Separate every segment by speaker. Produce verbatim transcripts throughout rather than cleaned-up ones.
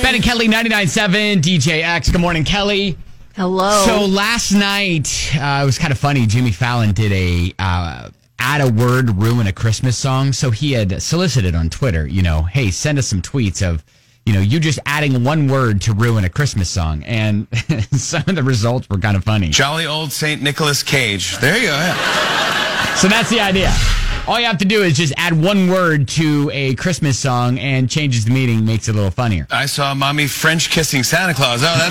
Speaker 1: Ben and Kelly, ninety-nine point seven D J X. Good morning, Kelly.
Speaker 2: Hello.
Speaker 1: So last night, uh, it was kind of funny. Jimmy Fallon did a uh, add a word, ruin a Christmas song. So he had solicited on Twitter, you know, hey, send us some tweets of, you know, you just adding one word to ruin a Christmas song. And some of the results were kind of funny.
Speaker 3: Jolly old Saint Nicholas Cage. There you go. Yeah.
Speaker 1: So that's the idea. All you have to do is just add one word to a Christmas song and changes the meaning, makes it a little funnier.
Speaker 3: I saw Mommy French kissing Santa Claus. Oh, that's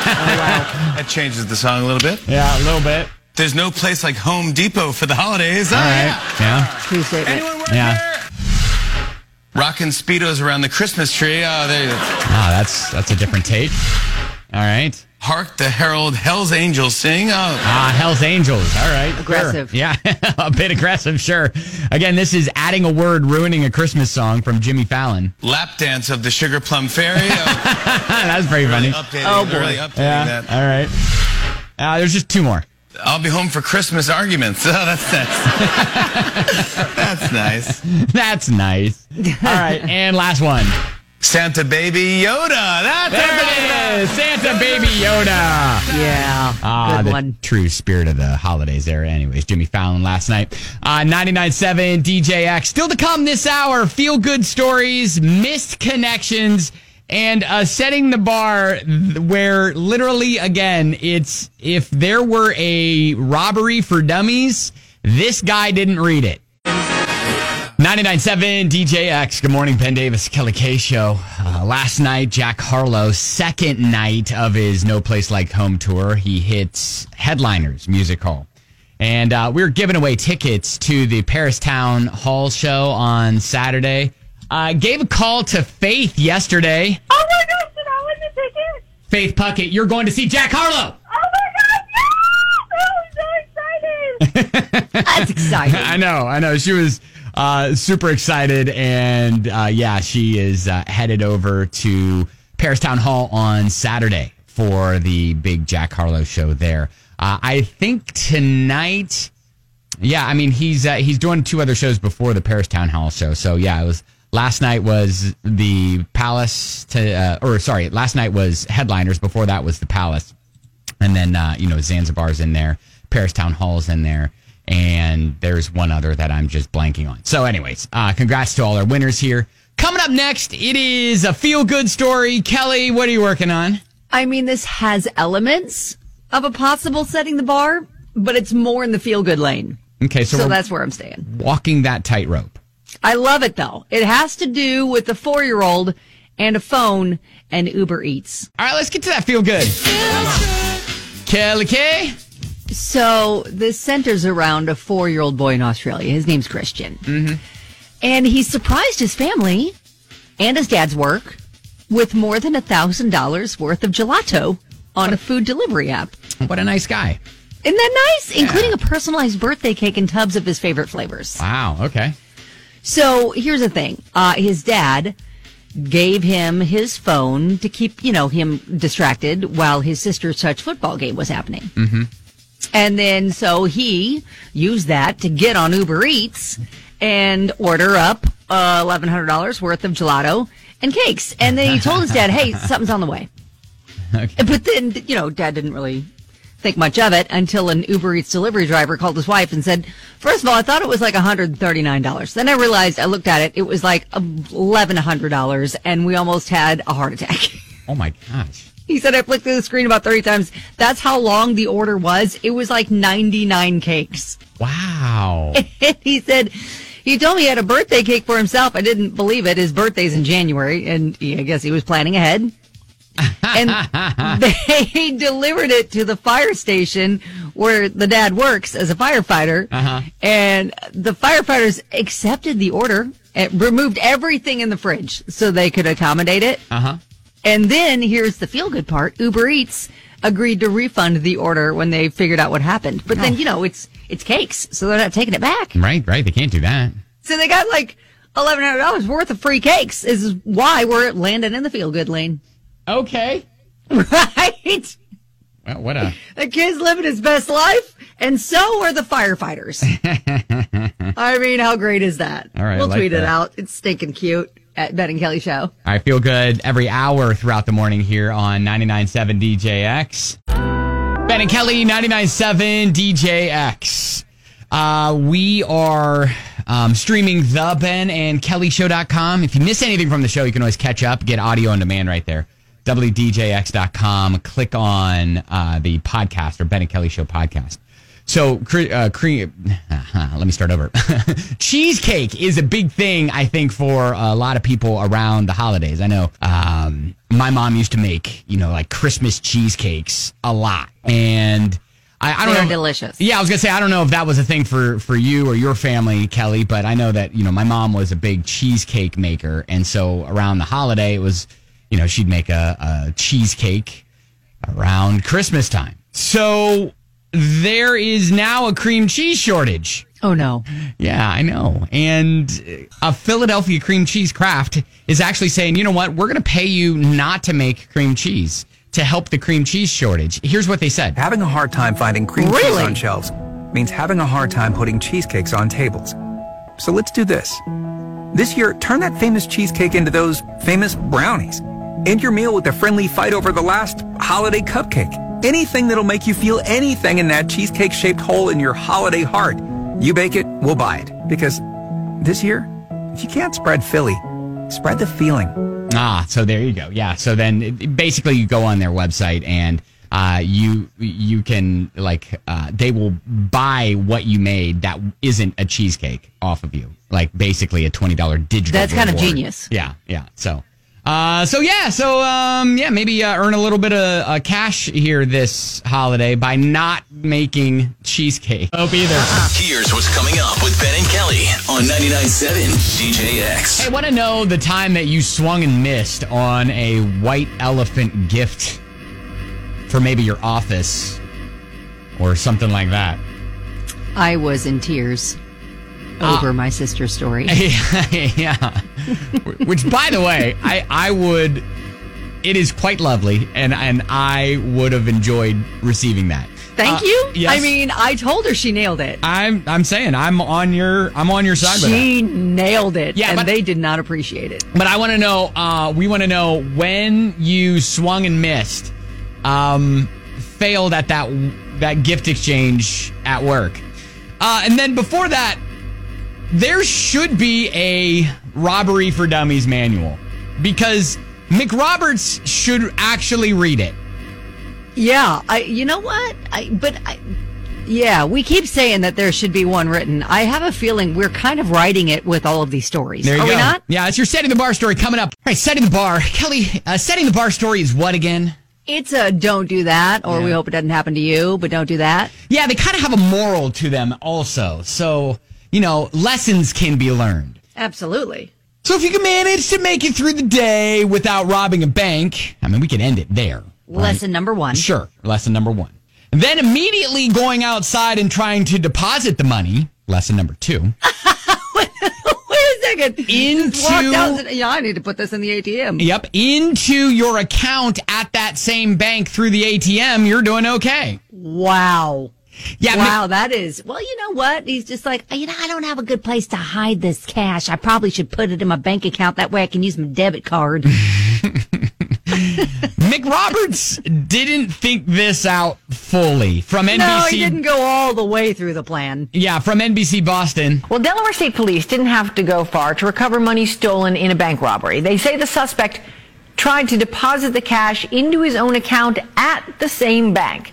Speaker 3: that changes the song a little bit.
Speaker 1: Yeah, a little bit.
Speaker 3: There's no place like Home Depot for the holidays.
Speaker 1: All
Speaker 3: oh,
Speaker 1: right.
Speaker 3: Yeah.
Speaker 1: Yeah.
Speaker 2: True statement.
Speaker 3: Anyone work
Speaker 1: Yeah.
Speaker 3: there? Rocking Speedos around the Christmas tree. Oh, there you go.
Speaker 1: Ah, that's that's a different take. All right.
Speaker 3: Hark the Herald Hell's Angels sing. Oh.
Speaker 1: Ah, Hell's Angels. All right.
Speaker 2: Aggressive.
Speaker 1: Sure. Yeah, a bit aggressive, sure. Again, this is adding a word, ruining a Christmas song from Jimmy Fallon.
Speaker 3: Lap dance of the Sugar Plum Fairy. Oh,
Speaker 1: That's pretty
Speaker 3: really
Speaker 1: funny.
Speaker 3: updating,
Speaker 2: Oh, boy.
Speaker 3: really updating
Speaker 1: Yeah.
Speaker 3: that.
Speaker 1: All right. Uh, there's just two more.
Speaker 3: I'll be home for Christmas arguments. Oh, that's nice. That's nice.
Speaker 1: That's nice. All right, and last one.
Speaker 3: Santa Baby Yoda. That's
Speaker 1: There it is, Santa Baby Yoda.
Speaker 2: Yeah.
Speaker 1: Ah,
Speaker 2: Good
Speaker 1: the
Speaker 2: one.
Speaker 1: true spirit of the holidays there. Anyways, Jimmy Fallon last night. Uh, ninety-nine point seven D J X. Still to come this hour, feel-good stories, missed connections, and uh, setting the bar where literally, again, it's if there were a robbery for dummies, this guy didn't read it. ninety-nine point seven D J X. Good morning, Ben Davis, Kelly K Show. Uh, last night, Jack Harlow, second night of his No Place Like Home tour, he hits Headliners Music Hall. And uh, we were giving away tickets to the Paris Town Hall show on Saturday. Uh, gave a call to Faith yesterday.
Speaker 4: Oh my gosh, did I win the ticket?
Speaker 1: Faith Puckett, you're going to see Jack Harlow.
Speaker 4: Oh my gosh, yes! I'm so excited.
Speaker 2: That's exciting.
Speaker 1: I know, I know. She was uh, super excited, and uh, yeah, she is uh, headed over to Paris Town Hall on Saturday for the big Jack Harlow show there. Uh, I think tonight, yeah, I mean he's uh, he's doing two other shows before the Paris Town Hall show. So yeah, it was last night was the Palace to, uh, or sorry, last night was Headliners. Before that was the Palace, and then uh, you know Zanzibar's in there, Paris Town Hall's in there. And there's one other that I'm just blanking on. So anyways, uh, congrats to all our winners here. Coming up next, it is a feel-good story. Kelly, what are you working on?
Speaker 2: I mean, this has elements of a possible setting the bar, but it's more in the feel-good lane.
Speaker 1: Okay, so,
Speaker 2: So
Speaker 1: we're
Speaker 2: that's where I'm staying.
Speaker 1: walking that tightrope.
Speaker 2: I love it, though. It has to do with a four-year-old and a phone and Uber Eats.
Speaker 1: All right, let's get to that feel-good. Kelly K?
Speaker 2: So this centers around a four-year-old boy in Australia. His name's Christian. Mm-hmm. And he surprised his family and his dad's work with more than one thousand dollars worth of gelato on a food delivery app.
Speaker 1: What a nice guy.
Speaker 2: Isn't that nice? Yeah. Including a personalized birthday cake and tubs of his favorite flavors.
Speaker 1: Wow, okay.
Speaker 2: So here's the thing. Uh, his dad gave him his phone to keep, you know, him distracted while his sister's touch football game was happening.
Speaker 1: Mm-hmm.
Speaker 2: And then so he used that to get on Uber Eats and order up uh, eleven hundred dollars worth of gelato and cakes. And then he told his dad, hey, something's on the way.
Speaker 1: Okay.
Speaker 2: But then, you know, dad didn't really think much of it until an Uber Eats delivery driver called his wife and said, first of all, I thought it was like one hundred thirty-nine dollars. Then I realized, I looked at it, it was like eleven hundred dollars, and we almost had a heart attack.
Speaker 1: Oh, my gosh.
Speaker 2: He said, I flicked through the screen about thirty times. That's how long the order was. It was like ninety-nine cakes.
Speaker 1: Wow.
Speaker 2: And he said, he told me he had a birthday cake for himself. I didn't believe it. His birthday's in January, and he, I guess he was planning ahead. And they delivered it to the fire station where the dad works as a firefighter.
Speaker 1: Uh-huh.
Speaker 2: And the firefighters accepted the order and removed everything in the fridge so they could accommodate it.
Speaker 1: Uh-huh.
Speaker 2: And then here's the feel-good part. Uber Eats agreed to refund the order when they figured out what happened. But then, you know, it's it's cakes, so they're not taking it back.
Speaker 1: Right, right. They can't do that.
Speaker 2: So they got like eleven hundred dollars worth of free cakes. This is why we're landing in the feel-good lane.
Speaker 1: Okay.
Speaker 2: Right?
Speaker 1: Well, what a...
Speaker 2: The kid's living his best life, and so are the firefighters. I mean, how great is that?
Speaker 1: All right, I
Speaker 2: we'll
Speaker 1: like
Speaker 2: tweet
Speaker 1: that.
Speaker 2: it out. It's stinking cute. at Ben and Kelly Show.
Speaker 1: I feel good every hour throughout the morning here on ninety-nine point seven D J X. Ben and Kelly, ninety-nine point seven D J X. Uh, we are um, streaming the Ben and Kelly Show dot com. If you miss anything from the show, you can always catch up, get audio on demand right there. W D J X dot com. Click on uh, the podcast or Ben and Kelly Show podcast. So, uh, cream. Let me start over. Cheesecake is a big thing, I think, for a lot of people around the holidays. I know um, my mom used to make, you know, like Christmas cheesecakes a lot, and I, I don't
Speaker 2: They're
Speaker 1: know.
Speaker 2: delicious.
Speaker 1: Yeah, I was gonna say I don't know if that was a thing for for you or your family, Kelly, but I know that you know my mom was a big cheesecake maker, and so around the holiday, it was, you know, she'd make a, a cheesecake around Christmas time. So there is now a cream cheese shortage.
Speaker 2: Oh, no.
Speaker 1: Yeah, I know. And a Philadelphia cream cheese craft is actually saying, you know what, we're going to pay you not to make cream cheese to help the cream cheese shortage. Here's what they said.
Speaker 5: Having a hard time finding cream cheese
Speaker 2: Really?
Speaker 5: on shelves means having a hard time putting cheesecakes on tables. So let's do this. This year, turn that famous cheesecake into those famous brownies. End your meal with a friendly fight over the last holiday cupcake. Anything that'll make you feel anything in that cheesecake-shaped hole in your holiday heart. You bake it, we'll buy it. Because this year, if you can't spread Philly, spread the feeling.
Speaker 1: Ah, so there you go. Yeah, so then it, basically you go on their website and uh, you you can, like, uh, they will buy what you made that isn't a cheesecake off of you. Like, basically a twenty dollars digital
Speaker 2: That's kind of
Speaker 1: reward.
Speaker 2: genius.
Speaker 1: Yeah, yeah, so... Uh, so yeah, so um, yeah, maybe uh, earn a little bit of uh, cash here this holiday by not making cheesecake. Hope either.
Speaker 6: Here's what's coming up with Ben and Kelly on ninety-nine point seven D J X.
Speaker 1: I want to know the time that you swung and missed on a white elephant gift for maybe your office or something like that.
Speaker 2: I was in tears over my sister's story.
Speaker 1: Yeah. Which, by the way, I, I would, it is quite lovely, and, and I would have enjoyed receiving that.
Speaker 2: Thank
Speaker 1: Uh,
Speaker 2: you.
Speaker 1: yes.
Speaker 2: I mean, I told her she nailed it.
Speaker 1: I'm I'm saying I'm on your I'm on your side with that.
Speaker 2: She nailed it,
Speaker 1: Yeah,
Speaker 2: and
Speaker 1: but-
Speaker 2: they did not appreciate it.
Speaker 1: But I want to know, uh, we want to know when you swung and missed, um, failed at that that gift exchange at work. Uh, and then before that, there should be a Robbery for Dummies manual because McRoberts should actually read it.
Speaker 2: Yeah, I. You know what? I. But I. Yeah, we keep saying that there should be one written. I have a feeling we're kind of writing it with all of these stories.
Speaker 1: There you
Speaker 2: Are
Speaker 1: go.
Speaker 2: we not?
Speaker 1: Yeah, it's your Setting the Bar story coming up. All right, Setting the Bar. Kelly, uh, Setting the Bar story is what again?
Speaker 2: It's a don't do that, or
Speaker 1: Yeah.
Speaker 2: we hope it doesn't happen to you, but don't do that.
Speaker 1: Yeah, they kind of have a moral to them also. So, you know, lessons can be learned.
Speaker 2: Absolutely.
Speaker 1: So if you can manage to make it through the day without robbing a bank, I mean, we could end it there. right?
Speaker 2: Lesson number one.
Speaker 1: Sure, lesson number one. And then immediately going outside and trying to deposit the money, lesson number two.
Speaker 2: Wait a second.
Speaker 1: Into-
Speaker 2: Just walked out and- yeah, I need to put this in the A T M.
Speaker 1: Yep, into your account at that same bank through the A T M, you're doing okay.
Speaker 2: Wow.
Speaker 1: Yeah,
Speaker 2: Wow, that is. Well, you know what? He's just like, you know, I don't have a good place to hide this cash. I probably should put it in my bank account. That way I can use my debit card.
Speaker 1: McRoberts didn't think this out fully. From N B C.
Speaker 2: No, he didn't go all the way through the plan.
Speaker 1: Yeah, from N B C Boston.
Speaker 7: Well, Delaware State Police didn't have to go far to recover money stolen in a bank robbery. They say the suspect tried to deposit the cash into his own account at the same bank.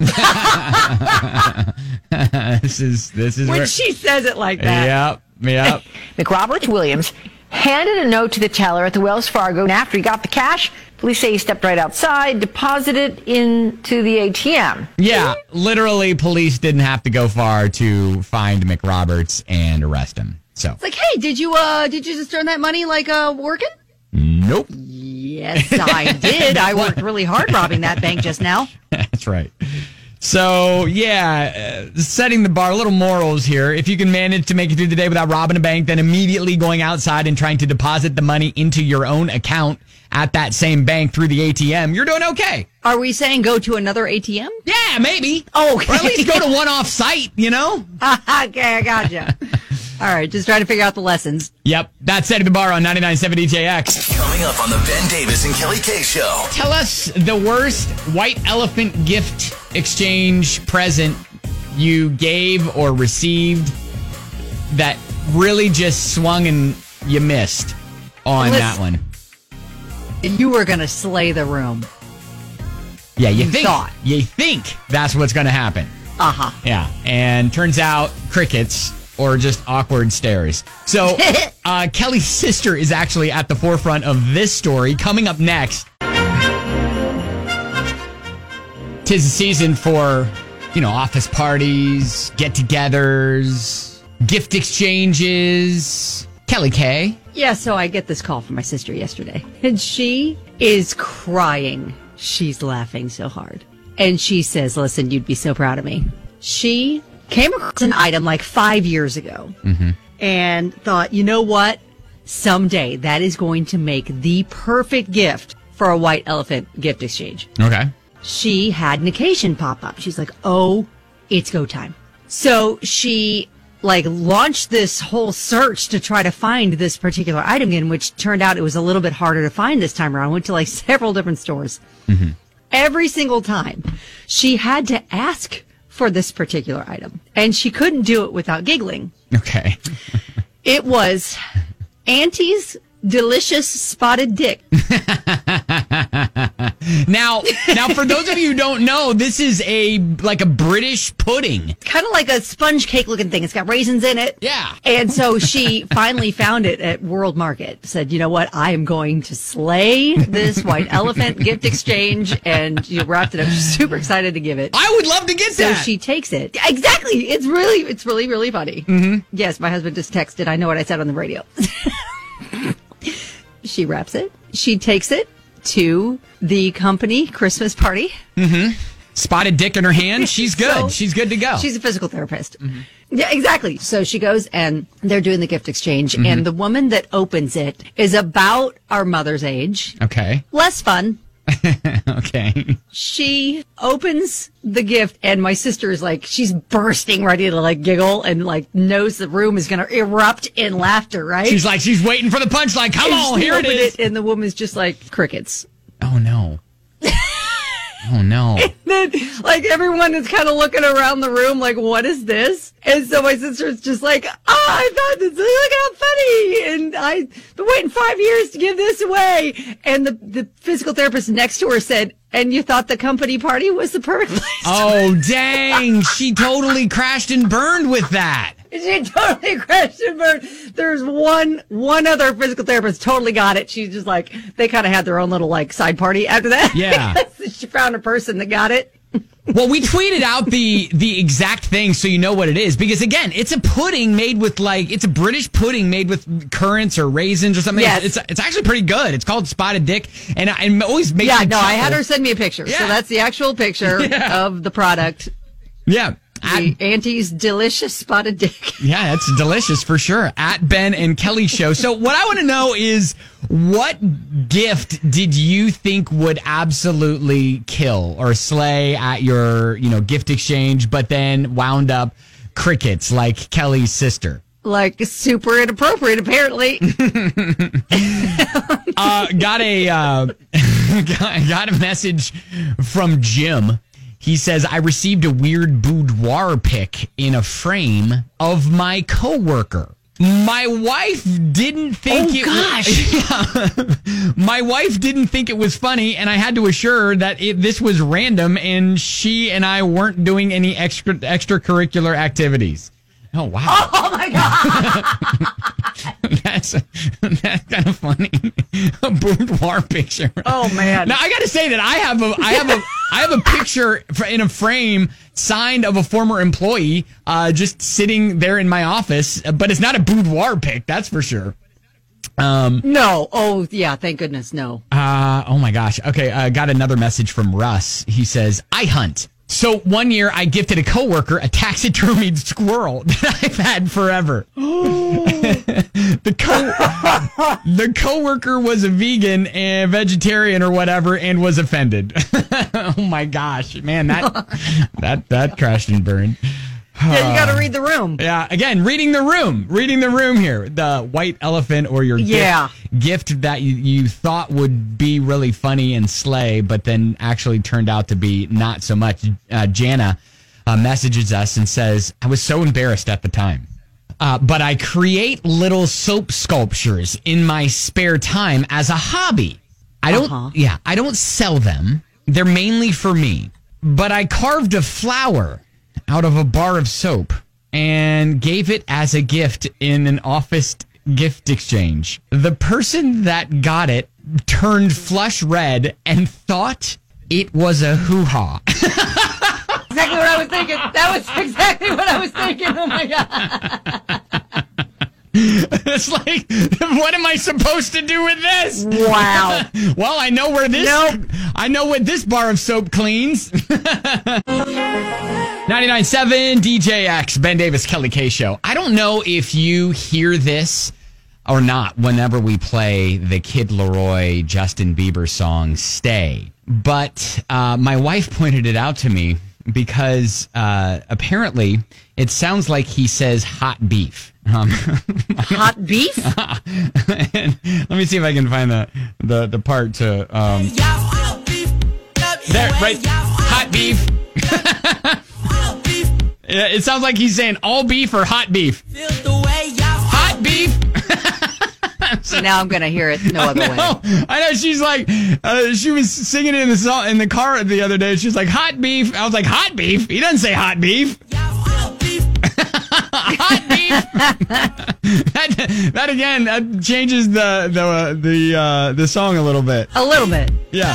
Speaker 1: this is this is
Speaker 2: When
Speaker 1: where,
Speaker 2: she says it like that.
Speaker 1: Yep, yep.
Speaker 7: McRoberts Williams handed a note to the teller at the Wells Fargo, and after he got the cash, police say he stepped right outside, deposited it into the A T M.
Speaker 1: Yeah, literally, police didn't have to go far to find McRoberts and arrest him. So,
Speaker 2: It's like, hey, did you uh did you just earn that money like uh working?
Speaker 1: nope.
Speaker 2: Yes, I did. I worked really hard robbing that bank just now.
Speaker 1: That's right. So, yeah, uh, setting the bar, little morals here. If you can manage to make it through the day without robbing a bank, then immediately going outside and trying to deposit the money into your own account at that same bank through the A T M, you're doing okay.
Speaker 2: Are we saying go to another A T M?
Speaker 1: Yeah, maybe.
Speaker 2: Oh,
Speaker 1: Or at least go to one off site, you know?
Speaker 2: Okay, I gotcha. All All right, just trying to figure out the lessons.
Speaker 1: Yep, that's Setting the Bar on ninety-nine point seven D J X.
Speaker 6: Coming up on the Ben Davis and Kelly K Show.
Speaker 1: Tell us the worst white elephant gift exchange present you gave or received that really just swung and you missed on
Speaker 2: Listen.
Speaker 1: that one.
Speaker 2: You were going to slay the room.
Speaker 1: Yeah, you,
Speaker 2: You
Speaker 1: think
Speaker 2: thought.
Speaker 1: you think that's what's going to happen.
Speaker 2: Uh-huh.
Speaker 1: Yeah, and turns out crickets or just awkward stares. So uh, Kelly's sister is actually at the forefront of this story. Coming up next, tis the season for, you know, office parties, get-togethers, gift exchanges. Kelly K.
Speaker 2: Yeah, so I get this call from my sister yesterday, and she is crying. She's laughing so hard. And she says, listen, you'd be so proud of me. She came across an item like five years ago
Speaker 1: Mm-hmm.
Speaker 2: and thought, you know what? Someday that is going to make the perfect gift for a white elephant gift exchange.
Speaker 1: Okay.
Speaker 2: She had an occasion pop up. She's like, oh, it's go time. So she like launched this whole search to try to find this particular item again, which turned out it was a little bit harder to find this time around. Went to like several different stores.
Speaker 1: Mm-hmm.
Speaker 2: Every single time she had to ask for this particular item, and she couldn't do it without giggling.
Speaker 1: Okay.
Speaker 2: It was Auntie's delicious spotted dick.
Speaker 1: Now, now, for those of you who don't know, this is a like a British pudding.
Speaker 2: Kind of like a sponge cake looking thing. It's got raisins in it.
Speaker 1: Yeah.
Speaker 2: And so she finally found it at World Market. Said, you know what? I am going to slay this white elephant gift exchange. And she wrapped it up. She's super excited to give it.
Speaker 1: I would love to get
Speaker 2: So
Speaker 1: that.
Speaker 2: she takes it. Exactly. It's really, it's really, really funny.
Speaker 1: Mm-hmm.
Speaker 2: Yes, my husband just texted. I know what I said on the radio. She wraps it. She takes it to the company Christmas party.
Speaker 1: Mm-hmm. Spotted dick in her hand. She's good.
Speaker 2: So,
Speaker 1: She's good to go.
Speaker 2: She's a physical therapist. Mm-hmm. Yeah, exactly. So she goes and they're doing the gift exchange.
Speaker 1: Mm-hmm.
Speaker 2: And the woman that opens it is about our mother's age.
Speaker 1: Okay.
Speaker 2: Less fun.
Speaker 1: Okay.
Speaker 2: She opens the gift and my sister is like, she's bursting, ready to like giggle and like knows the room is going to erupt in laughter, right?
Speaker 1: She's like, she's waiting for the punchline. Come
Speaker 2: And
Speaker 1: on,
Speaker 2: she
Speaker 1: here it
Speaker 2: opened
Speaker 1: is.
Speaker 2: And the woman's just like, crickets.
Speaker 1: Oh, no. Oh, no.
Speaker 2: Then, like, everyone is kind of looking around the room like, what is this? And so my sister's just like, oh, I thought this, look how funny. And I've been waiting five years to give this away. And the, the physical therapist next to her said, and you thought the company party was the perfect place.
Speaker 1: Oh, dang. She totally crashed and burned with that.
Speaker 2: She totally crashed and burned. There's one, one other physical therapist totally got it. She's just like, they kind of had their own little like side party after that.
Speaker 1: Yeah.
Speaker 2: She found a person that got it.
Speaker 1: Well, we tweeted out the the exact thing so you know what it is. Because, again, it's a pudding made with, like, it's a British pudding made with currants or raisins or something.
Speaker 2: Yes.
Speaker 1: It's it's actually pretty good. It's called Spotted Dick. And it always makes
Speaker 2: Yeah,
Speaker 1: me
Speaker 2: no, I had
Speaker 1: chuckle.
Speaker 2: her send me a picture.
Speaker 1: Yeah.
Speaker 2: So that's the actual picture
Speaker 1: Yeah.
Speaker 2: of the product.
Speaker 1: Yeah.
Speaker 2: The Auntie's delicious spotted dick.
Speaker 1: Yeah, it's delicious for sure. At Ben and Kelly Show. So what I want to know is, what gift did you think would absolutely kill or slay at your, you know, gift exchange, but then wound up crickets like Kelly's sister?
Speaker 2: Like, super inappropriate, apparently.
Speaker 1: uh, got a uh, got, got a message from Jim. He says, I received a weird boudoir pic in a frame of my coworker. My wife didn't think
Speaker 2: Oh,
Speaker 1: it
Speaker 2: gosh.
Speaker 1: Yeah. My wife didn't think it was funny, and I had to assure her that it, this was random and she and I weren't doing any extra extracurricular activities. Oh, wow.
Speaker 2: Oh, my God.
Speaker 1: That's that's kind of funny. A boudoir picture.
Speaker 2: Oh, man.
Speaker 1: Now I got to say that I have a I have a I have a picture in a frame signed of a former employee, uh, just sitting there in my office. But it's not a boudoir pic, that's for sure. Um.
Speaker 2: No. Oh, yeah. Thank goodness. No.
Speaker 1: Uh. Oh my gosh. Okay. I uh, got another message from Russ. He says, I hunt. So one year I gifted a coworker a taxidermied squirrel that I've had forever. the co the coworker was a vegan and vegetarian or whatever and was offended. Oh my gosh, man, that that that crashed and burned.
Speaker 2: Yeah, you got to read the room.
Speaker 1: Yeah, again, reading the room. Reading the room here. The white elephant or your
Speaker 2: Yeah.
Speaker 1: gift, gift that you, you thought would be really funny and slay, but then actually turned out to be not so much. Uh, Jana uh, messages us and says, I was so embarrassed at the time. Uh, but I create little soap sculptures in my spare time as a hobby. I don't,
Speaker 2: Uh-huh.
Speaker 1: yeah, I don't sell them. They're mainly for me. But I carved a flower out of a bar of soap and gave it as a gift in an office gift exchange. The person that got it turned flush red and thought it was a hoo-ha.
Speaker 2: Exactly what I was thinking. That was exactly what I was thinking. Oh, my God.
Speaker 1: It's like, what am I supposed to do with this?
Speaker 2: Wow.
Speaker 1: Well, I know where this,
Speaker 2: Nope.
Speaker 1: I know what this bar of soap cleans. ninety-nine point seven D J X, Ben Davis, Kelly K Show. I don't know if you hear this or not whenever we play the Kid Laroi Justin Bieber song, Stay. But uh, my wife pointed it out to me because uh, apparently it sounds like he says hot beef. Um,
Speaker 2: Hot beef?
Speaker 1: and let me see if I can find the, the, the part to... Um, there, right, hot beef. Yeah, it sounds like he's saying all beef or hot beef. Hot beef.
Speaker 2: So now I'm going to hear it no other way.
Speaker 1: No, I know. She's like, uh, she was singing it in the song, in the car the other day. She's like, hot beef. I was like, hot beef? He doesn't say hot beef. Hot beef. that, that again, that changes the the uh, the uh, the song a little bit.
Speaker 2: A little bit.
Speaker 1: Yeah.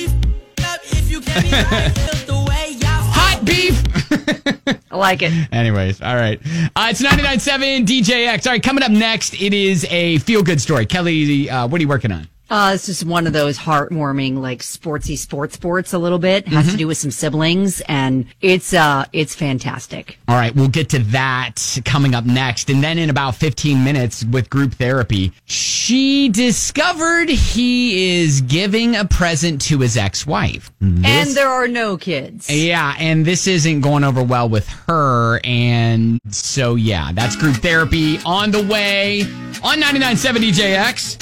Speaker 1: Hot beef.
Speaker 2: I like it.
Speaker 1: Anyways, all right. Uh, it's ninety-nine point seven D J X. All right, coming up next, it is a feel-good story. Kelly, uh, what are you working on?
Speaker 2: Uh, it's just one of those heartwarming, like sportsy sports sports a little bit. Has
Speaker 1: Mm-hmm.
Speaker 2: to do with some siblings, and it's uh, it's fantastic.
Speaker 1: All right, we'll get to that coming up next. And then in about fifteen minutes with group therapy, she discovered he is giving a present to his ex-wife.
Speaker 2: And
Speaker 1: This-
Speaker 2: there are no kids.
Speaker 1: Yeah, and this isn't going over well with her. And so, yeah, that's group therapy on the way on ninety-nine point seven D J X.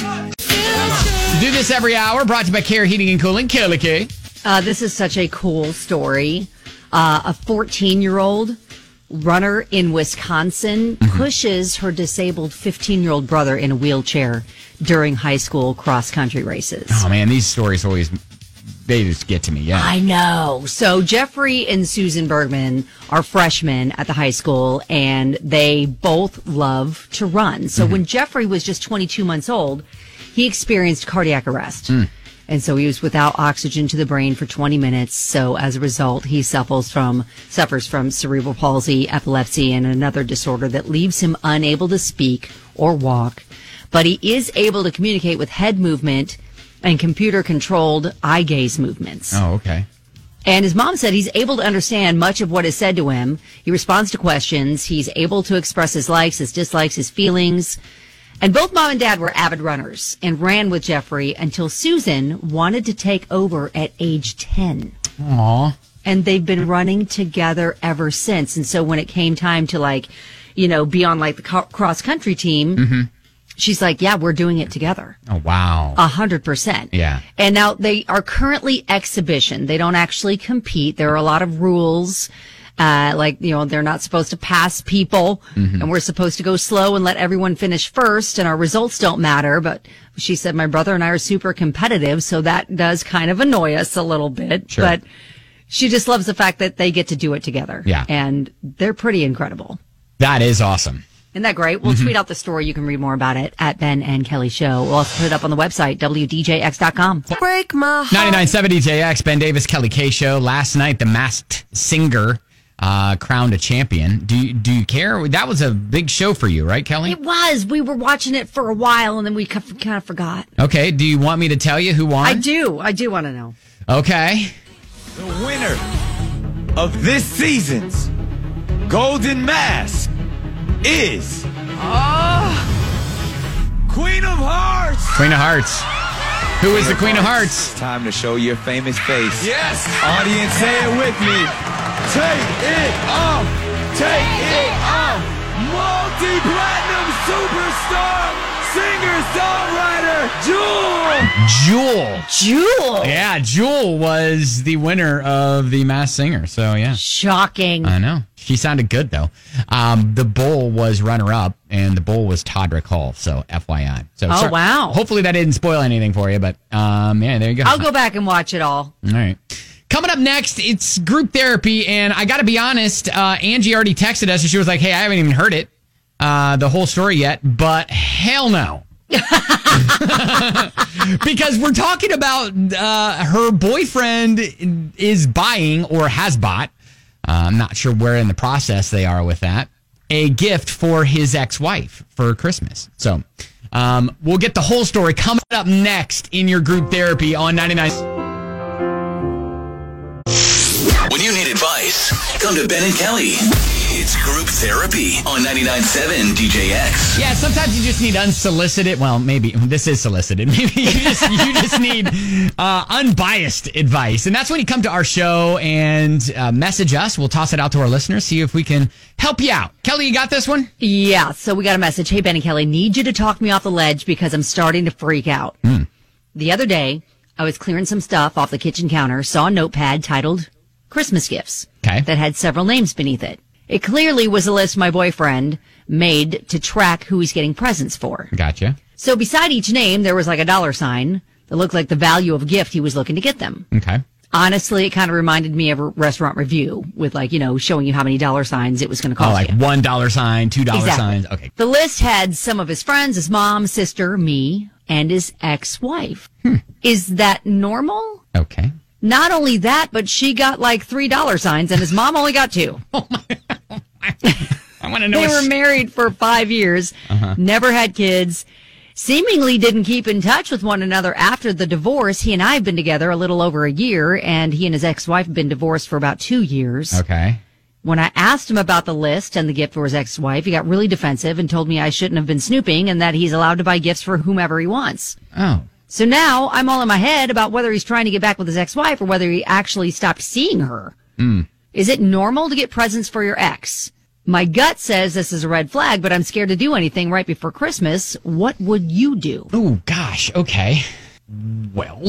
Speaker 1: Do this every hour, brought to you by Care Heating and Cooling. Kelly K.
Speaker 2: Uh, this is such a cool story. Uh, a fourteen-year-old runner in Wisconsin
Speaker 1: Mm-hmm.
Speaker 2: pushes her disabled fifteen-year-old brother in a wheelchair during high school cross-country races.
Speaker 1: Oh, man, these stories always, they just get to me, yeah.
Speaker 2: I know. So Jeffrey and Susan Bergman are freshmen at the high school, and they both love to run. So when Jeffrey was just twenty-two months old, he experienced cardiac arrest. And so he was without oxygen to the brain for twenty minutes. So as a result, he suffers from suffers from cerebral palsy, epilepsy, and another disorder that leaves him unable to speak or walk. But he is able to communicate with head movement and computer-controlled eye gaze movements.
Speaker 1: Oh, okay.
Speaker 2: And his mom said he's able to understand much of what is said to him. He responds to questions. He's able to express his likes, his dislikes, his feelings. And both mom and dad were avid runners and ran with Jeffrey until Susan wanted to take over at age ten.
Speaker 1: Aw.
Speaker 2: And they've been running together ever since. And so when it came time to, like, you know, be on like the co- cross country team,
Speaker 1: Mm-hmm.
Speaker 2: she's like, yeah, we're doing it together.
Speaker 1: Oh, wow.
Speaker 2: A hundred percent.
Speaker 1: Yeah.
Speaker 2: And now they are currently exhibition. They don't actually compete. There are a lot of rules. Uh, like, you know, they're not supposed to pass people,
Speaker 1: Mm-hmm.
Speaker 2: and we're supposed to go slow and let everyone finish first, and our results don't matter. But she said, my brother and I are super competitive, so that does kind of annoy us a little bit.
Speaker 1: Sure.
Speaker 2: But she just loves the fact that they get to do it together.
Speaker 1: Yeah.
Speaker 2: And they're pretty incredible.
Speaker 1: That is awesome.
Speaker 2: Isn't that great? We'll tweet out the story. You can read more about it at Ben and Kelly Show. We'll also put it up on the website, W D J X dot com.
Speaker 7: Break my heart.
Speaker 1: ninety-nine point seven D J X, Ben Davis, Kelly K Show. Last night, the Masked Singer uh, crowned a champion. Do you, do you care? That was a big show for you, right, Kelly?
Speaker 2: It was. We were watching it for a while, and then we kind of forgot.
Speaker 1: Okay. Do you want me to tell you who won?
Speaker 2: I do. I do want to know.
Speaker 1: Okay.
Speaker 8: The winner of this season's Golden Mask is Queen of Hearts.
Speaker 1: Queen of Hearts. Who is the Queen of Hearts?
Speaker 8: Time to show your famous face. Yes. Audience, say it with me. Take it off. Take it off. Multi-platinum superstar, singer-songwriter, Jewel.
Speaker 1: Jewel.
Speaker 2: Jewel.
Speaker 1: Yeah, Jewel was the winner of the Masked Singer. So, yeah.
Speaker 2: Shocking.
Speaker 1: I know. She sounded good, though. Um, the bull was runner-up, and the bull was Todrick Hall. So, F Y I. So,
Speaker 2: Oh,
Speaker 1: sorry-
Speaker 2: wow.
Speaker 1: Hopefully that didn't spoil anything for you, but um, yeah, there you go.
Speaker 2: I'll go back and watch it all.
Speaker 1: All right. Coming up next, it's group therapy, and I got to be honest, uh, Angie already texted us, and she was like, hey, I haven't even heard it, uh, the whole story yet, but hell no. Because we're talking about uh, her boyfriend is buying or has bought, uh, I'm not sure where in the process they are with that, a gift for his ex-wife for Christmas. So um, we'll get the whole story coming up next in your group therapy on ninety-nine.
Speaker 6: When you need advice, come to Ben and Kelly. It's group therapy on ninety-nine point seven D J X.
Speaker 1: Yeah, sometimes you just need unsolicited. Well, maybe this is solicited. Maybe you just you just need uh, unbiased advice, and that's when you come to our show and uh, message us. We'll toss it out to our listeners, see if we can help you out. Kelly, you got this one?
Speaker 2: Yeah, so we got a message. Hey, Ben and Kelly, need you to talk me off the ledge because I'm starting to freak out.
Speaker 1: Mm.
Speaker 2: The other day, I was clearing some stuff off the kitchen counter, saw a notepad titled Christmas Gifts
Speaker 1: Okay.
Speaker 2: that had several names beneath it. It clearly was a list my boyfriend made to track who he's getting presents for.
Speaker 1: Gotcha.
Speaker 2: So beside each name, there was like a dollar sign that looked like the value of a gift he was looking to get them.
Speaker 1: Okay.
Speaker 2: Honestly, it kind of reminded me of a restaurant review with like, you know, showing you how many dollar signs it was going to cost
Speaker 1: Oh, like
Speaker 2: you.
Speaker 1: one dollar sign, two dollar
Speaker 2: Exactly.
Speaker 1: signs. Okay.
Speaker 2: The list had some of his friends, his mom, sister, me, and his ex-wife.
Speaker 1: Hmm.
Speaker 2: Is that normal?
Speaker 1: Okay.
Speaker 2: Not only that, but she got like three dollar signs and his mom only got two.
Speaker 1: I want to know.
Speaker 2: They
Speaker 1: what
Speaker 2: were
Speaker 1: she-
Speaker 2: married for five years,
Speaker 1: Uh-huh.
Speaker 2: never had kids, seemingly didn't keep in touch with one another after the divorce. He and I have been together a little over a year, and he and his ex-wife have been divorced for about two years.
Speaker 1: Okay.
Speaker 2: When I asked him about the list and the gift for his ex-wife, he got really defensive and told me I shouldn't have been snooping and that he's allowed to buy gifts for whomever he wants.
Speaker 1: Oh.
Speaker 2: So now I'm all in my head about whether he's trying to get back with his ex-wife or whether he actually stopped seeing her.
Speaker 1: Mm.
Speaker 2: Is it normal to get presents for your ex? My gut says this is a red flag, but I'm scared to do anything right before Christmas. What would you do?
Speaker 1: Oh, gosh. Okay. Well.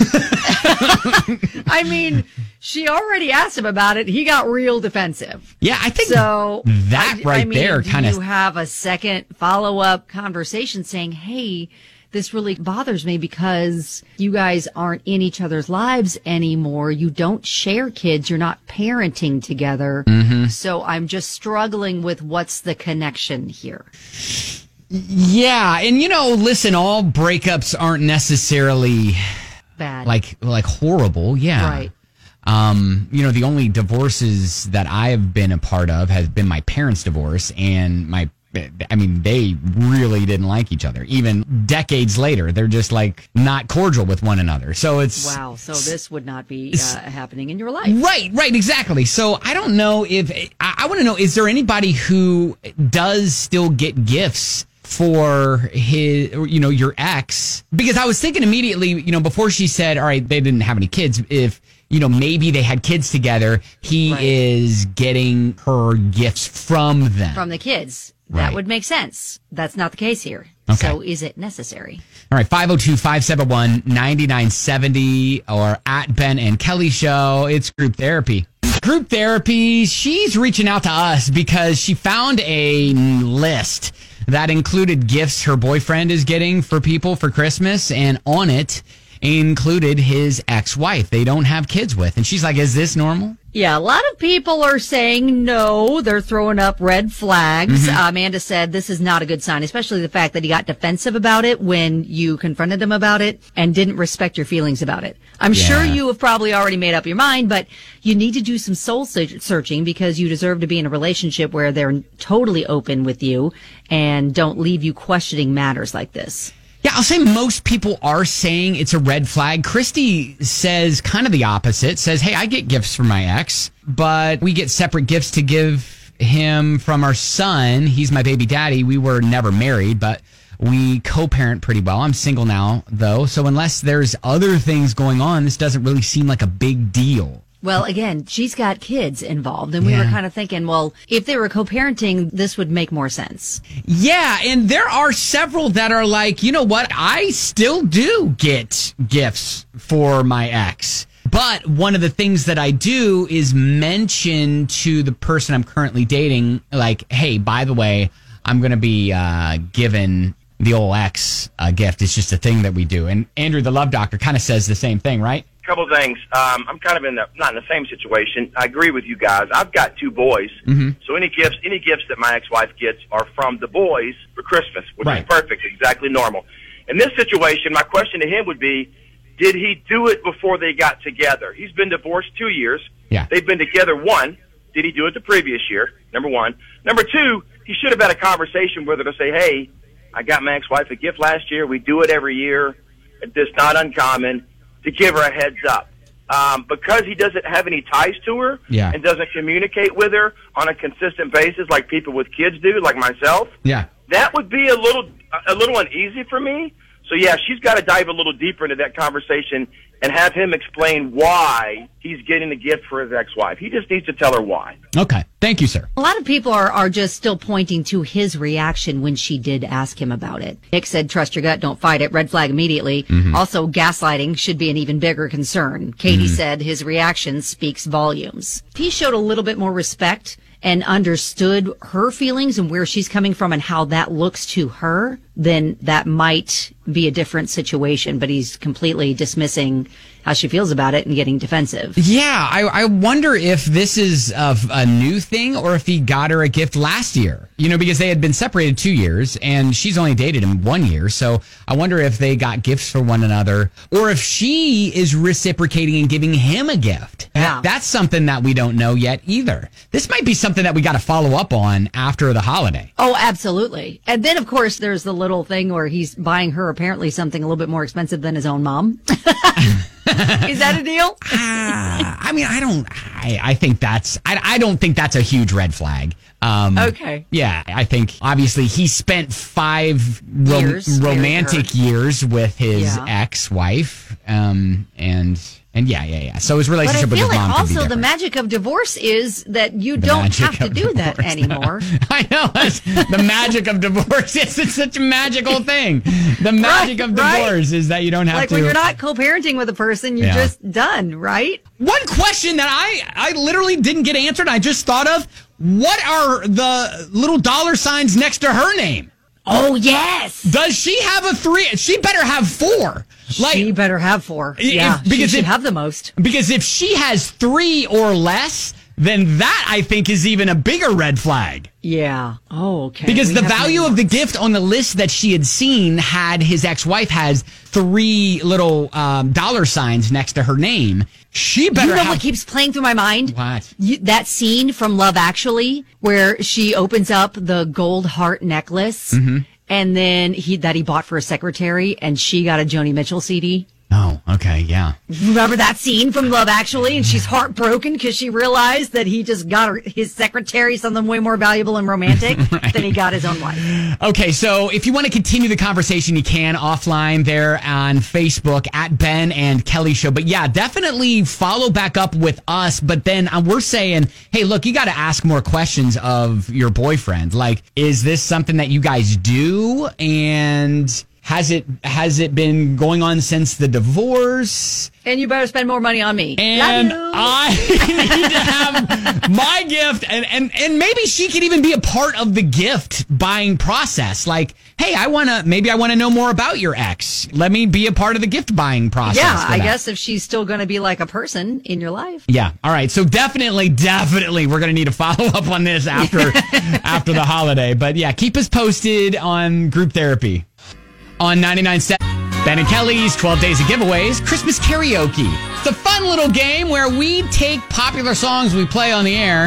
Speaker 2: I mean, she already asked him about it. He got real defensive.
Speaker 1: Yeah, I think
Speaker 2: so.
Speaker 1: that
Speaker 2: I,
Speaker 1: right
Speaker 2: I mean,
Speaker 1: there
Speaker 2: do
Speaker 1: kind of.
Speaker 2: you have a second follow-up conversation saying, hey, this really bothers me because you guys aren't in each other's lives anymore. You don't share kids. You're not parenting together.
Speaker 1: Mm-hmm.
Speaker 2: So I'm just struggling with what's the connection here.
Speaker 1: Yeah, and you know, listen, all breakups aren't necessarily
Speaker 2: Bad.
Speaker 1: like like horrible. Yeah.
Speaker 2: Right.
Speaker 1: Um, you know, the only divorces that I've been a part of has been my parents' divorce, and my I mean, they really didn't like each other. Even decades later, they're just like not cordial with one another. So it's
Speaker 2: Wow. So this would not be uh, happening in your life.
Speaker 1: Right, right, exactly. So I don't know if I, I want to know, is there anybody who does still get gifts for his, you know, your ex? Because I was thinking immediately, you know, before she said, all right, they didn't have any kids, if, you know, maybe they had kids together, he
Speaker 2: Right.
Speaker 1: is getting her gifts from them.
Speaker 2: From the kids.
Speaker 1: Right.
Speaker 2: That would make sense. That's not the case here.
Speaker 1: Okay.
Speaker 2: So is it necessary?
Speaker 1: All right, five oh two, five seven one, nine nine seven oh or at Ben and Kelly Show. It's group therapy. Group therapy, she's reaching out to us because she found a list that included gifts her boyfriend is getting for people for Christmas, and on it included his ex-wife they don't have kids with. And she's like, is this normal?
Speaker 2: Yeah, a lot of people are saying no. They're throwing up red flags.
Speaker 1: Mm-hmm.
Speaker 2: Uh, Amanda said this is not a good sign, especially the fact that he got defensive about it when you confronted him about it and didn't respect your feelings about it. I'm
Speaker 1: Yeah.
Speaker 2: sure you have probably already made up your mind, but you need to do some soul se- searching because you deserve to be in a relationship where they're totally open with you and don't leave you questioning matters like this.
Speaker 1: Yeah, I'll say most people are saying it's a red flag. Christy says kind of the opposite, says, hey, I get gifts from my ex, but we get separate gifts to give him from our son. He's my baby daddy. We were never married, but we co-parent pretty well. I'm single now, though, so unless there's other things going on, this doesn't really seem like a big deal.
Speaker 2: Well, again, she's got kids involved, and we
Speaker 1: Yeah.
Speaker 2: were kind of thinking, well, if they were co-parenting, this would make more sense.
Speaker 1: Yeah, and there are several that are like, you know what? I still do get gifts for my ex. But one of the things that I do is mention to the person I'm currently dating, like, hey, by the way, I'm going to be uh, given the old ex a gift. It's just a thing that we do. And Andrew, the love doctor, kind of says the same thing, right?
Speaker 9: Couple things. Um, I'm kind of in the not in the same situation. I agree with you guys. I've got two boys,
Speaker 1: mm-hmm.
Speaker 9: so any gifts, any gifts that my ex-wife gets are from the boys for Christmas, which
Speaker 1: right.
Speaker 9: is perfect, exactly normal. In this situation, my question to him would be, did he do it before they got together? He's been divorced two years.
Speaker 1: Yeah.
Speaker 9: They've been together one. Did he do it the previous year? Number one. Number two, he should have had a conversation with her to say, hey, I got my ex-wife a gift last year. We do it every year. It's not uncommon, to give her a heads up. Um, because he doesn't have any ties to her
Speaker 1: yeah.
Speaker 9: and doesn't communicate with her on a consistent basis like people with kids do, like myself,
Speaker 1: yeah.
Speaker 9: that would be a little a little uneasy for me. So, yeah, she's got to dive a little deeper into that conversation and have him explain why he's getting a gift for his ex-wife. He just needs to tell her why.
Speaker 1: Okay. Thank you, sir.
Speaker 2: A lot of people are, are just still pointing to his reaction when she did ask him about it. Nick said, trust your gut, don't fight it. Red flag immediately.
Speaker 1: Mm-hmm.
Speaker 2: Also, gaslighting should be an even bigger concern. Katie
Speaker 1: Mm-hmm.
Speaker 2: said his reaction speaks volumes. He showed a little bit more respect and understood her feelings and where she's coming from and how that looks to her, then that might be a different situation. But he's completely dismissing how she feels about it and getting defensive.
Speaker 1: Yeah, I, I wonder if this is a, a new thing or if he got her a gift last year. You know, because they had been separated two years and she's only dated him one year. So I wonder if they got gifts for one another or if she is reciprocating and giving him a gift.
Speaker 2: Yeah.
Speaker 1: That's something that we don't know yet either. This might be something that we got to follow up on after the holiday.
Speaker 2: Oh, absolutely. And then, of course, there's the little thing where he's buying her apparently something a little bit more expensive than his own mom. Is that a deal?
Speaker 1: uh, I mean, I don't, I, I think that's, I, I don't think that's a huge red flag. Um,
Speaker 2: okay.
Speaker 1: Yeah, I think obviously he spent five ro-
Speaker 2: Years
Speaker 1: romantic years with his
Speaker 2: Yeah.
Speaker 1: ex-wife. Um, and, and yeah, yeah, yeah. So his
Speaker 2: But I
Speaker 1: relationship with
Speaker 2: feel
Speaker 1: his
Speaker 2: like
Speaker 1: mom could be
Speaker 2: also the
Speaker 1: different.
Speaker 2: magic of divorce is that you
Speaker 1: The
Speaker 2: don't
Speaker 1: magic
Speaker 2: have to
Speaker 1: of
Speaker 2: do that
Speaker 1: divorce.
Speaker 2: anymore.
Speaker 1: I know. That's the magic of divorce. It's, it's such a magical thing. The magic
Speaker 2: Right,
Speaker 1: of
Speaker 2: right.
Speaker 1: divorce is that you don't have
Speaker 2: Like
Speaker 1: to.
Speaker 2: when you're not co-parenting with a person, you're
Speaker 1: Yeah.
Speaker 2: just done, right?
Speaker 1: One question that I, I literally didn't get answered, I just thought of, what are the little dollar signs next to her name?
Speaker 2: Oh, yes.
Speaker 1: Does she have a three? She better have four. Like,
Speaker 2: She better have four.
Speaker 1: If-
Speaker 2: Yeah,
Speaker 1: because
Speaker 2: she should
Speaker 1: if-
Speaker 2: have the most.
Speaker 1: because if she has three or less, then that I think is even a bigger red flag.
Speaker 2: Yeah. Oh, okay.
Speaker 1: Because
Speaker 2: We
Speaker 1: the
Speaker 2: have
Speaker 1: value
Speaker 2: many
Speaker 1: of the
Speaker 2: more.
Speaker 1: gift on the list that she had seen had his ex-wife has three little um, dollar signs next to her name. She better
Speaker 2: You know
Speaker 1: have.
Speaker 2: what keeps playing through my mind?
Speaker 1: What?
Speaker 2: You, that scene from Love Actually where she opens up the gold heart necklace
Speaker 1: Mm-hmm.
Speaker 2: and then he that he bought for a secretary and she got a Joni Mitchell C D.
Speaker 1: Oh, okay, yeah.
Speaker 2: Remember that scene from Love Actually? And she's heartbroken because she realized that he just got her, his secretary something way more valuable and romantic
Speaker 1: Right.
Speaker 2: than he got his own wife.
Speaker 1: Okay, so if you want to continue the conversation, you can offline there on Facebook at Ben and Kelly Show. But yeah, definitely follow back up with us. But then uh, we're saying, hey, look, you got to ask more questions of your boyfriend. Like, is this something that you guys do? And has it has it been going on since the divorce?
Speaker 2: And you better spend more money on me.
Speaker 1: And
Speaker 2: Love you.
Speaker 1: I need to have my gift, and, and, and maybe she could even be a part of the gift buying process. Like, hey, I want to, maybe I want to know more about your ex. Let me be a part of the gift buying process.
Speaker 2: Yeah,
Speaker 1: for
Speaker 2: I
Speaker 1: that.
Speaker 2: guess if she's still going to be like a person in your life.
Speaker 1: Yeah. All right. So definitely, definitely, we're going to need to follow up on this after after the holiday. But yeah, keep us posted on group therapy on ninety-nine point seven. Ben and Kelly's twelve Days of Giveaways, Christmas Karaoke. It's a fun little game where we take popular songs we play on the air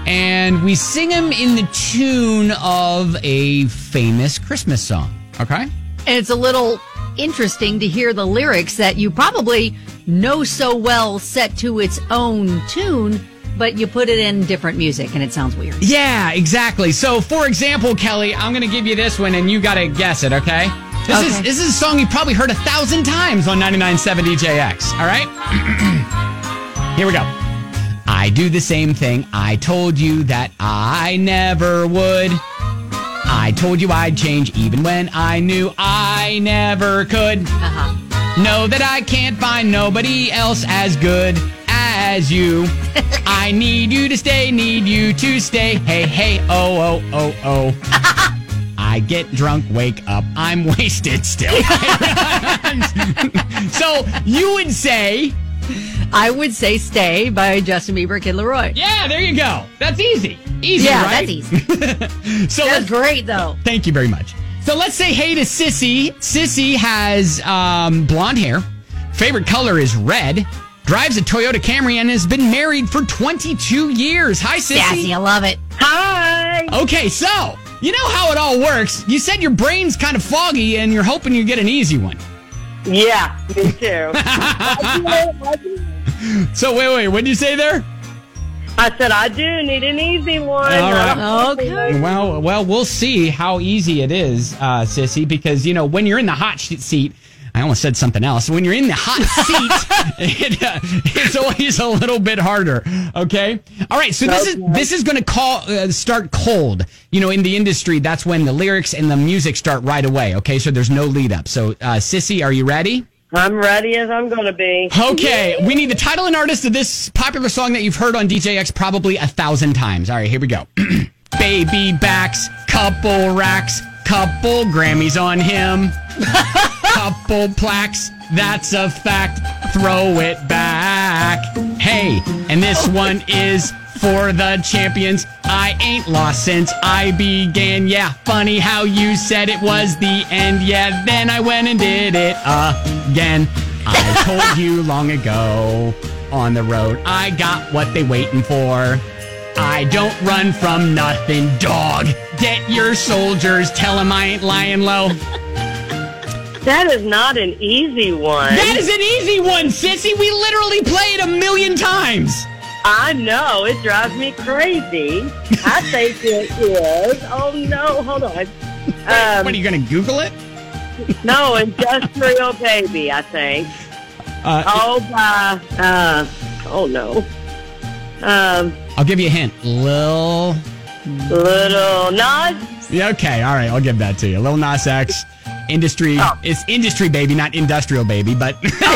Speaker 1: and we sing them in the tune of a famous Christmas song. Okay?
Speaker 2: And it's a little interesting to hear the lyrics that you probably know so well set to its own tune, but you put it in different music and it sounds weird.
Speaker 1: Yeah, exactly. So, for example, Kelly, I'm going to give you this one and you got to guess it, okay? This,
Speaker 2: Okay.
Speaker 1: is, this is a song you've probably heard a thousand times on ninety-nine point seven D J X, all right? Here we go. I do the same thing. I told you that I never would. I told you I'd change even when I knew I never could.
Speaker 2: Uh-huh.
Speaker 1: Know that I can't find nobody else as good as you. I need you to stay, need you to stay. Hey, hey, oh, oh, oh, oh. I get drunk, wake up, I'm wasted still. So you would say...
Speaker 2: I would say Stay by Justin Bieber, Kid Laroi.
Speaker 1: Yeah, there you go. That's easy. Easy,
Speaker 2: yeah,
Speaker 1: right?
Speaker 2: that's easy.
Speaker 1: So
Speaker 2: that's great, though.
Speaker 1: Thank you very much. So let's say hey to Sissy. Sissy has um, blonde hair. Favorite color is red. Drives a Toyota Camry and has been married for twenty-two years. Hi, Sissy.
Speaker 2: Sassy, I love it.
Speaker 4: Hi.
Speaker 1: Okay, so you know how it all works. You said your brain's kind of foggy and you're hoping you get an easy one.
Speaker 4: Yeah, me too.
Speaker 1: So wait, wait, what did you say there?
Speaker 4: I said I do need an easy one.
Speaker 1: All right.
Speaker 2: Okay.
Speaker 1: Well, well, we'll see how easy it is, uh, Sissy, because, you know, when you're in the hot sh- seat, I almost said something else. When you're in the hot seat, it, uh, it's always a little bit harder. Okay. All right. So this is this is going to call uh, start cold. You know, in the industry, that's when the lyrics and the music start right away. Okay. So there's no lead up. So, uh, Sissy, are you ready?
Speaker 4: I'm ready as I'm going to be.
Speaker 1: Okay. We need the title and artist of this popular song that you've heard on D J X probably a thousand times. All right. Here we go. Baby backs, couple racks, couple Grammys on him. Couple plaques, that's a fact. Throw it back. Hey, and this one is for the champions. I ain't lost since I began. Yeah, funny how you said it was the end. Yeah, then I went and did it again. I told you long ago on the road, I got what they waiting for. I don't run from nothing, dog. Get your soldiers, tell them I ain't lying low.
Speaker 4: That is not an easy one.
Speaker 1: That is an easy one, Sissy. We literally play it a million times.
Speaker 4: I know. It drives me crazy. I think it is. Oh, no. Hold on. Um,
Speaker 1: what, are you going to Google it?
Speaker 4: No, Industrial Baby, I think.
Speaker 1: Uh,
Speaker 4: oh, by, uh, oh, no. Um,
Speaker 1: I'll give you a hint. Lil...
Speaker 4: Little Nas?
Speaker 1: Yeah, okay. All right. I'll give that to you. Lil Nas X. Industry.
Speaker 4: Oh.
Speaker 1: It's Industry Baby, not Industrial Baby, but...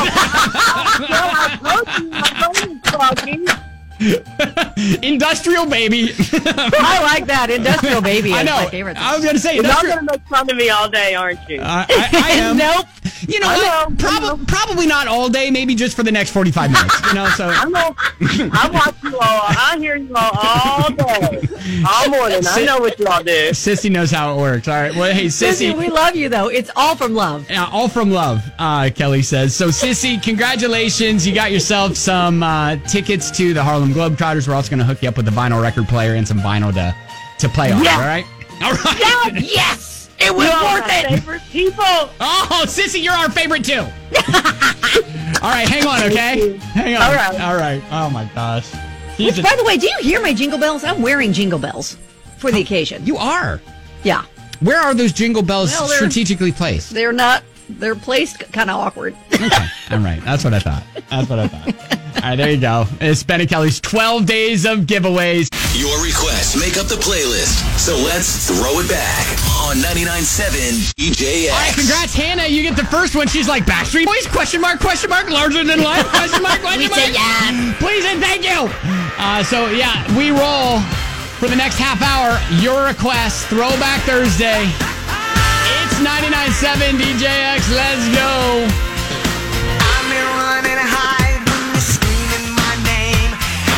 Speaker 1: Industrial Baby.
Speaker 2: I like that. Industrial Baby is
Speaker 1: I know.
Speaker 2: my favorite.
Speaker 1: I was going to say...
Speaker 4: You're not
Speaker 1: Industrial...
Speaker 4: going to make fun of me all day, aren't you?
Speaker 1: Uh, I, I am.
Speaker 2: Nope.
Speaker 1: You know,
Speaker 4: I
Speaker 1: what?
Speaker 4: know.
Speaker 1: Prob- probably not all day, maybe just for the next forty-five minutes, you know, so...
Speaker 4: I know. I watch you all. I hear you all all day. All morning. I know what you all do.
Speaker 1: Sissy knows how it works. All right. Well, hey, Sissy...
Speaker 2: Sissy, we love you, though. It's all from love.
Speaker 1: Yeah, all from love, uh, Kelly says. So, Sissy, congratulations. You got yourself some uh, tickets to the Harlem Globetrotters. We're also going to hook you up with a vinyl record player and some vinyl to, to play on,
Speaker 2: Yeah.
Speaker 1: all right? All right.
Speaker 2: Yeah, yes! It was
Speaker 4: You are
Speaker 2: worth
Speaker 4: my
Speaker 2: it!
Speaker 4: favorite people.
Speaker 1: Oh, Sissy, you're our favorite, too. All right, hang on, okay? Hang on.
Speaker 4: All right.
Speaker 1: All right. Oh, my gosh. He's
Speaker 2: Which,
Speaker 1: a-
Speaker 2: by the way, do you hear my jingle bells? I'm wearing jingle bells for the occasion.
Speaker 1: You are.
Speaker 2: Yeah.
Speaker 1: Where are those jingle bells
Speaker 2: Well, they're-
Speaker 1: strategically placed?
Speaker 2: They're not, they're placed kind of awkward.
Speaker 1: Okay. All right. That's what I thought. That's what I thought. All right, there you go. It's Ben and Kelly's twelve days of giveaways.
Speaker 6: Your requests make up the playlist, so let's throw it back on ninety-nine point seven D J X.
Speaker 1: All right, congrats, Hannah. You get the first one. She's like, Backstreet Boys, question mark, question mark, larger than life, question mark, question
Speaker 2: We
Speaker 1: mark.
Speaker 2: say yes.
Speaker 1: Please and thank you. Uh, so, yeah, we roll for the next half hour. Your request, Throwback Thursday. It's ninety-nine point seven D J X. Let's go.
Speaker 8: I've been running high when you're screaming my name.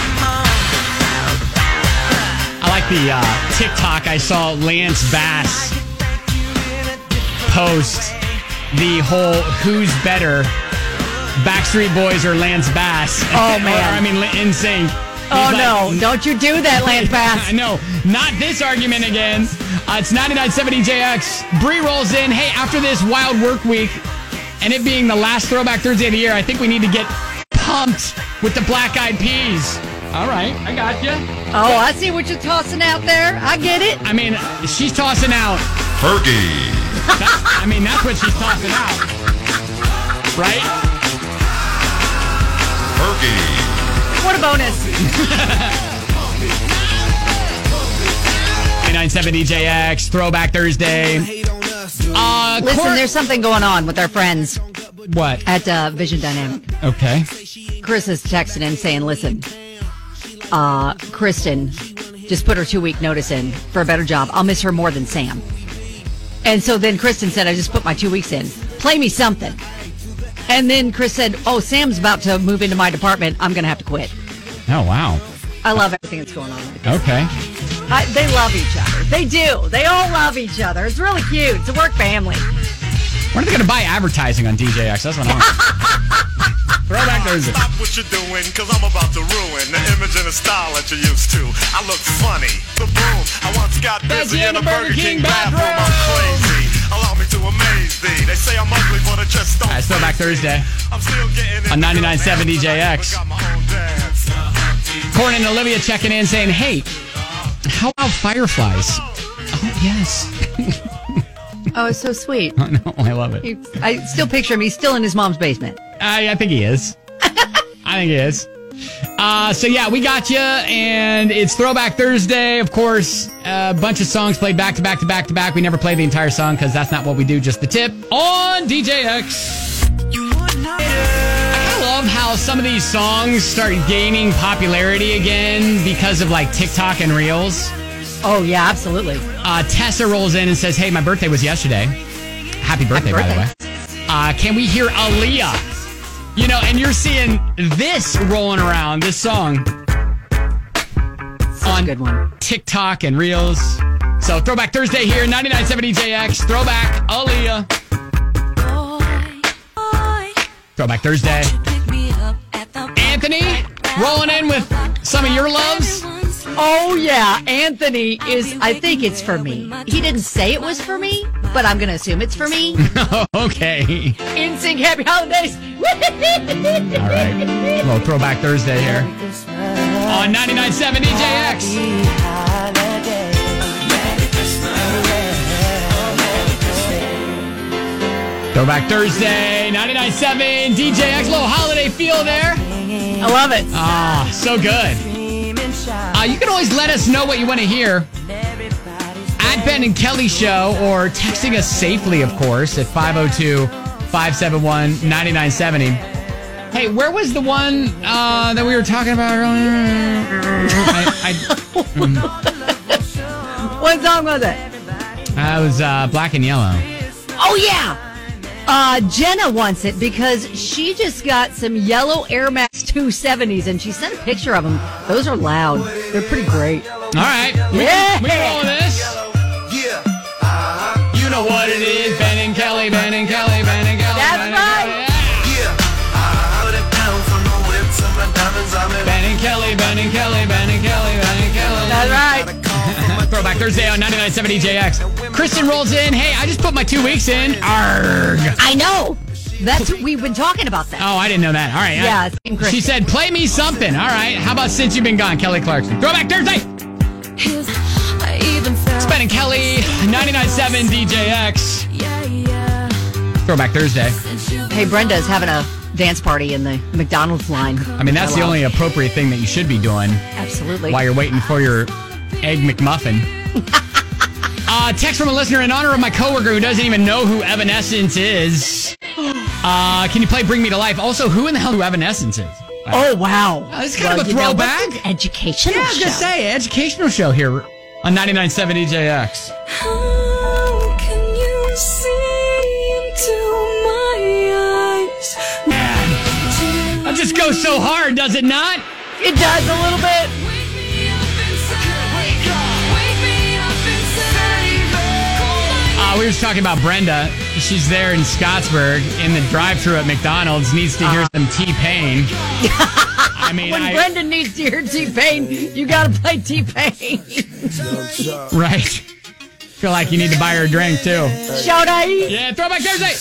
Speaker 1: I like the uh, TikTok. I saw Lance Bass post the whole who's better, Backstreet Boys or Lance Bass.
Speaker 2: Oh, man.
Speaker 1: Or, I mean, N Sync.
Speaker 2: Oh, no. Don't you do that, Lance Bass.
Speaker 1: I know. Not this argument again. Uh, it's ninety-nine point seven D J X. Bree rolls in. Hey, after this wild work week and it being the last Throwback Thursday of the year, I think we need to get pumped with the Black Eyed Peas. All right. I got you.
Speaker 2: Oh, I see what you're tossing out there. I get it.
Speaker 1: I mean, she's tossing out.
Speaker 3: Fergie.
Speaker 1: That's, I mean, that's what she's tossing out. Right?
Speaker 3: Fergie.
Speaker 2: What What a bonus.
Speaker 1: ninety-nine point seven D J X, Throwback Thursday. Uh,
Speaker 2: Listen,
Speaker 1: Cor-
Speaker 2: there's something going on with our friends
Speaker 1: What?
Speaker 2: at uh, Vision Dynamic.
Speaker 1: Okay.
Speaker 2: Chris is texting in saying, listen, uh, Kristen just put her two-week notice in for a better job. I'll miss her more than Sam. And so then Kristen said, I just put my two weeks in. Play me something. And then Chris said, oh, Sam's about to move into my department. I'm going to have to quit.
Speaker 1: Oh, wow.
Speaker 2: I love everything that's going on right there.
Speaker 1: Okay.
Speaker 2: I, they love each other. They do. They all love each other. It's really cute. It's a work family.
Speaker 1: When are they going to buy advertising on D J X? That's what I want. Throwback Thursday.
Speaker 10: Stop what you're doing, because I'm about to ruin the image and the style that you're used to. I look funny. The boom. I once got busy in a Burger King bathroom. I'm crazy. Allow me to amaze thee. They say I'm ugly, but I just don't.
Speaker 1: All right, Throwback Thursday.
Speaker 10: I'm still getting
Speaker 1: on ninety-nine point seven D J X. Corn and Olivia checking in saying, hey, how about fireflies? Oh, yes.
Speaker 2: Oh, it's so sweet.
Speaker 1: I know, I love it.
Speaker 2: He, I still picture him. He's still in his mom's basement.
Speaker 1: I, I think he is. I think he is. Uh, so, yeah, we got you, and it's Throwback Thursday. Of course, a bunch of songs played back to back to back to back. We never play the entire song because that's not what we do, just the tip on D J X. I love how some of these songs start gaining popularity again because of, like, TikTok and Reels.
Speaker 2: Oh, yeah, absolutely.
Speaker 1: Uh, Tessa rolls in and says, hey, my birthday was yesterday. Happy birthday,
Speaker 2: Happy
Speaker 1: by
Speaker 2: birthday.
Speaker 1: the way. Uh, can we hear Aaliyah? You know, and you're seeing this rolling around, this song,
Speaker 2: Such
Speaker 1: on
Speaker 2: a good one.
Speaker 1: TikTok and Reels. So, Throwback Thursday here, ninety-nine point seven D J X. Throwback Aaliyah. Throwback Thursday. Anthony, rolling in with some of your loves.
Speaker 2: Oh, yeah. Anthony is, I think it's for me. He didn't say it was for me, but I'm going to assume it's for me.
Speaker 1: Okay.
Speaker 2: N Sync, happy holidays.
Speaker 1: All right. A little Throwback Thursday here on ninety-nine point seven D J X. Throwback Thursday, ninety-nine point seven D J X. Little holiday feel there.
Speaker 2: I love it.
Speaker 1: Ah, so good. Uh, you can always let us know what you want to hear at Ben and Kelly Show, or texting us safely, of course, at five oh two, five seven one, nine nine seven oh. Hey, where was the one uh, that we were talking about earlier? I, I, mm,
Speaker 2: What song was it?
Speaker 1: uh, it was uh, Black and Yellow.
Speaker 2: Oh, yeah. Uh, Jenna wants it because she just got some yellow Air Max two seventies and she sent a picture of them. Those are loud. They're pretty great.
Speaker 1: All right. We,
Speaker 2: Yeah.
Speaker 1: we can roll with this. You know what it is. Ben and Kelly, Ben and Kelly, Ben and Kelly.
Speaker 2: That's
Speaker 1: Ben and
Speaker 2: right.
Speaker 1: Kelly. Yeah. Ben and Kelly, Ben and Kelly, Ben and Kelly, Ben and Kelly.
Speaker 2: That's right.
Speaker 1: Throwback Thursday on ninety-nine point seven D J X. Kristen rolls in. Hey, I just put my two weeks in. Arg.
Speaker 2: I know. That's we've been talking about that.
Speaker 1: Oh, I didn't know that. All right.
Speaker 2: Yeah,
Speaker 1: I,
Speaker 2: same Kristen.
Speaker 1: she said, play me something. All right. How about Since You've Been Gone, Kelly Clarkson? Throwback Thursday. It's Ben and Kelly, ninety-nine point seven D J X. Throwback Thursday.
Speaker 2: Hey, Brenda's having a dance party in the McDonald's line.
Speaker 1: I mean, that's the only appropriate thing that you should be doing
Speaker 2: Absolutely.
Speaker 1: while you're waiting for your Egg McMuffin. uh, text from a listener in honor of my coworker who doesn't even know who Evanescence is. Uh, can you play Bring Me to Life? Also, who in the hell who Evanescence is?
Speaker 2: Oh, wow.
Speaker 1: Uh, this is kind
Speaker 2: Well,
Speaker 1: of a
Speaker 2: you know,
Speaker 1: throwback.
Speaker 2: what's an educational
Speaker 1: Yeah, I was going to
Speaker 2: show.
Speaker 1: say, educational show here on ninety-nine point seven D J X.
Speaker 8: How can you see into my eyes?
Speaker 1: Man, that just goes so hard, does it not?
Speaker 2: It does a little bit.
Speaker 1: Uh, we were just talking about Brenda. She's there in Scottsburg in the drive-thru at McDonald's. Needs to hear
Speaker 2: Uh-huh.
Speaker 1: some T-Pain. I mean,
Speaker 2: When
Speaker 1: I,
Speaker 2: Brenda needs to hear T-Pain, you got to play T-Pain.
Speaker 1: right. Feel like you need to buy her a drink too.
Speaker 2: Shout out.
Speaker 1: Yeah, Throwback Thursday.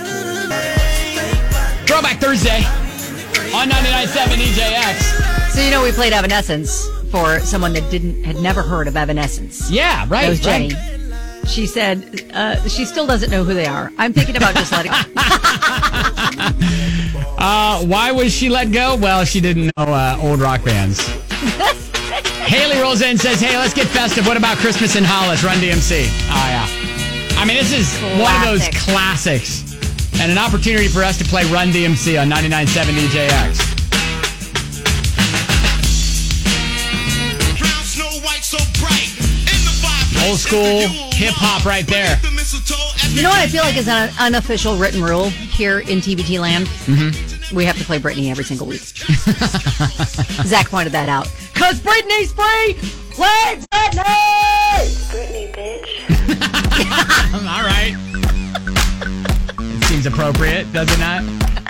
Speaker 1: Throwback Thursday on ninety-nine point seven D J X.
Speaker 2: So you know we played Evanescence for someone that didn't had never heard of Evanescence.
Speaker 1: Yeah, right.
Speaker 2: That was
Speaker 1: right.
Speaker 2: Jenny. She said uh, she still doesn't know who they are. I'm thinking about just letting.
Speaker 1: Uh, why was she let go? Well, she didn't know uh, old rock bands. Haley rolls in and says, hey, let's get festive. What about Christmas in Hollis? Run D M C. Oh, yeah. I mean, this is Classic. one of those classics. And an opportunity for us to play Run D M C on ninety-nine point seven D J X. Old school hip-hop right there.
Speaker 2: You know what I feel like is an unofficial written rule here in T B T land?
Speaker 1: Mm-hmm.
Speaker 2: We have to play Britney every single week. Zach pointed that out. Because Britney's free! Play Britney!
Speaker 11: Britney, bitch.
Speaker 1: All right. It seems appropriate, does it not?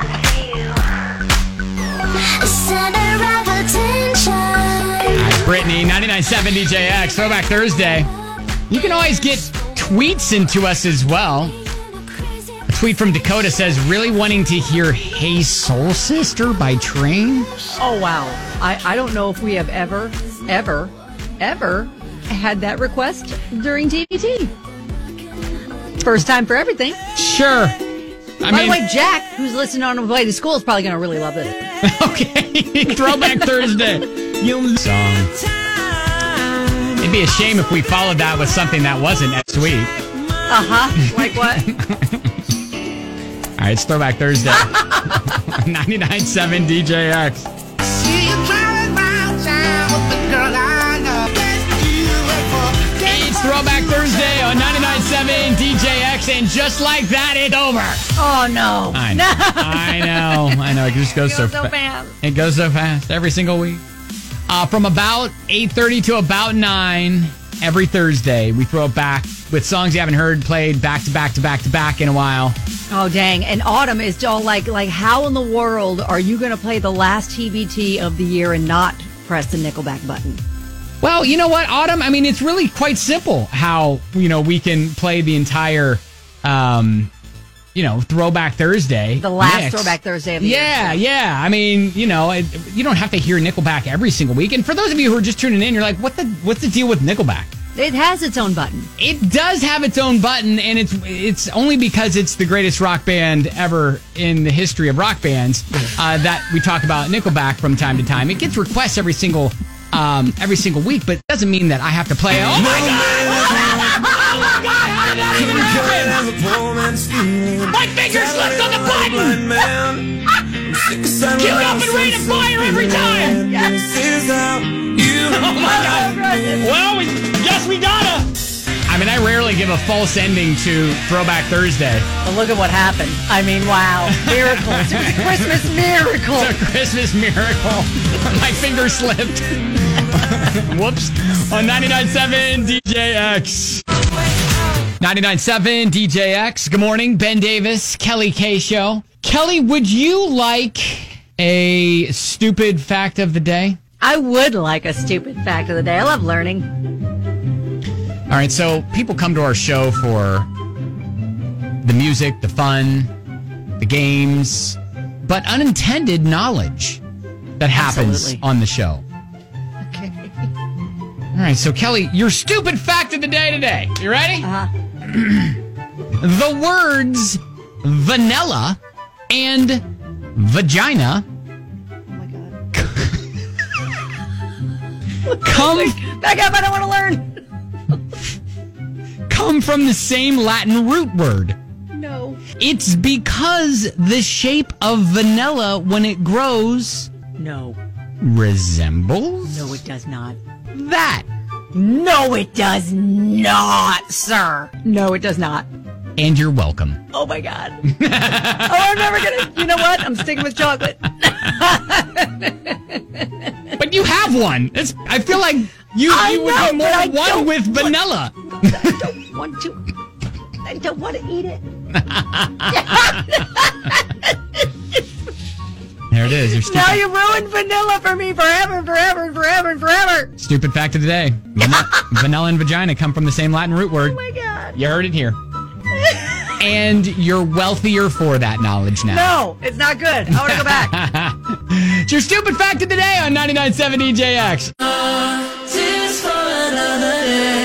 Speaker 11: Center of attention.
Speaker 1: Britney, ninety-nine point seven D J X, Throwback Thursday. You can always get tweets into us as well. A tweet from Dakota says, really wanting to hear Hey Soul Sister by Train?
Speaker 2: Oh, wow. I, I don't know if we have ever, ever, ever had that request during T B T. First time for everything.
Speaker 1: Sure. I
Speaker 2: By
Speaker 1: mean,
Speaker 2: the way, Jack, who's listening on the way to school, is probably going to really love this.
Speaker 1: Okay. Throwback Thursday. Song. It'd be a shame if we followed that with something that wasn't as sweet.
Speaker 2: Uh-huh. Like what?
Speaker 1: All right, it's Throwback Thursday. ninety-nine point seven D J X.
Speaker 8: See you driving round town with the girl I love.
Speaker 1: It's Throwback Thursday on ninety-nine point seven D J X, and just like that, it's over.
Speaker 2: Oh, no.
Speaker 1: I know.
Speaker 2: No.
Speaker 1: I know. I know. It just goes,
Speaker 2: It goes
Speaker 1: so,
Speaker 2: so
Speaker 1: fa-
Speaker 2: fast.
Speaker 1: It goes so fast every single week. Uh, from about eight thirty to about nine every Thursday, we throw it back with songs you haven't heard played back to back to back to back in a while.
Speaker 2: Oh, dang. And Autumn is all like, like, how in the world are you going to play the last T B T of the year and not press the Nickelback button?
Speaker 1: Well, you know what, Autumn? I mean, it's really quite simple how, you know, we can play the entire, um, you know, Throwback Thursday.
Speaker 2: The last
Speaker 1: mix.
Speaker 2: Throwback Thursday of the
Speaker 1: yeah,
Speaker 2: year.
Speaker 1: Yeah, yeah. I mean, you know, it, you don't have to hear Nickelback every single week. And for those of you who are just tuning in, you're like, what the what's the deal with Nickelback?
Speaker 2: It has its own button.
Speaker 1: It does have its own button, and it's it's only because it's the greatest rock band ever in the history of rock bands uh, that we talk about Nickelback from time to time. It gets requests every single um, every single week, but it doesn't mean that I have to play it. Oh my God! Oh my God! How did that even happen? My finger slipped on the button! Cue it up and rain of fire every time! Yes. Oh my God! Well, we guess we gotta. I mean, I rarely give a false ending to Throwback Thursday.
Speaker 2: But look at what happened. I mean, wow. Miracle. It's a Christmas miracle.
Speaker 1: It's a Christmas miracle. My finger slipped. Whoops. On ninety-nine point seven D J X. ninety-nine point seven D J X. Good morning. Ben Davis, Kelly K Show. Kelly, would you like a stupid fact of the day?
Speaker 2: I would like a stupid fact of the day. I love learning.
Speaker 1: All right, so people come to our show for the music, the fun, the games, but unintended knowledge that happens
Speaker 2: Absolutely.
Speaker 1: on the show.
Speaker 2: Okay.
Speaker 1: All right, so Kelly, your stupid fact of the day today. You ready?
Speaker 2: Uh-huh.
Speaker 1: The words vanilla and vagina come
Speaker 2: back up, I don't want to learn.
Speaker 1: come from the same Latin root word.
Speaker 2: No.
Speaker 1: It's because the shape of vanilla when it grows
Speaker 2: No.
Speaker 1: resembles
Speaker 2: No, it does not.
Speaker 1: that.
Speaker 2: No, it does not, sir. No, it does not.
Speaker 1: And you're welcome.
Speaker 2: Oh, my God. Oh, I'm never going to. You know what? I'm sticking with chocolate.
Speaker 1: But you have one. It's, I feel like you,
Speaker 2: I
Speaker 1: you would
Speaker 2: know,
Speaker 1: be
Speaker 2: but I
Speaker 1: more one
Speaker 2: don't
Speaker 1: with
Speaker 2: want-
Speaker 1: vanilla.
Speaker 2: I don't want to. I don't want to eat it.
Speaker 1: There it is. Your stupid,
Speaker 2: Now you ruined vanilla for me forever and forever and forever and forever.
Speaker 1: stupid fact of the day. Vanilla, vanilla and vagina come from the same Latin root word.
Speaker 2: Oh, my God.
Speaker 1: You heard it here. And you're wealthier for that knowledge now.
Speaker 2: No, it's not good. I want to go back.
Speaker 1: It's your stupid fact of the day on ninety-nine point seven D J X. ninety-nine point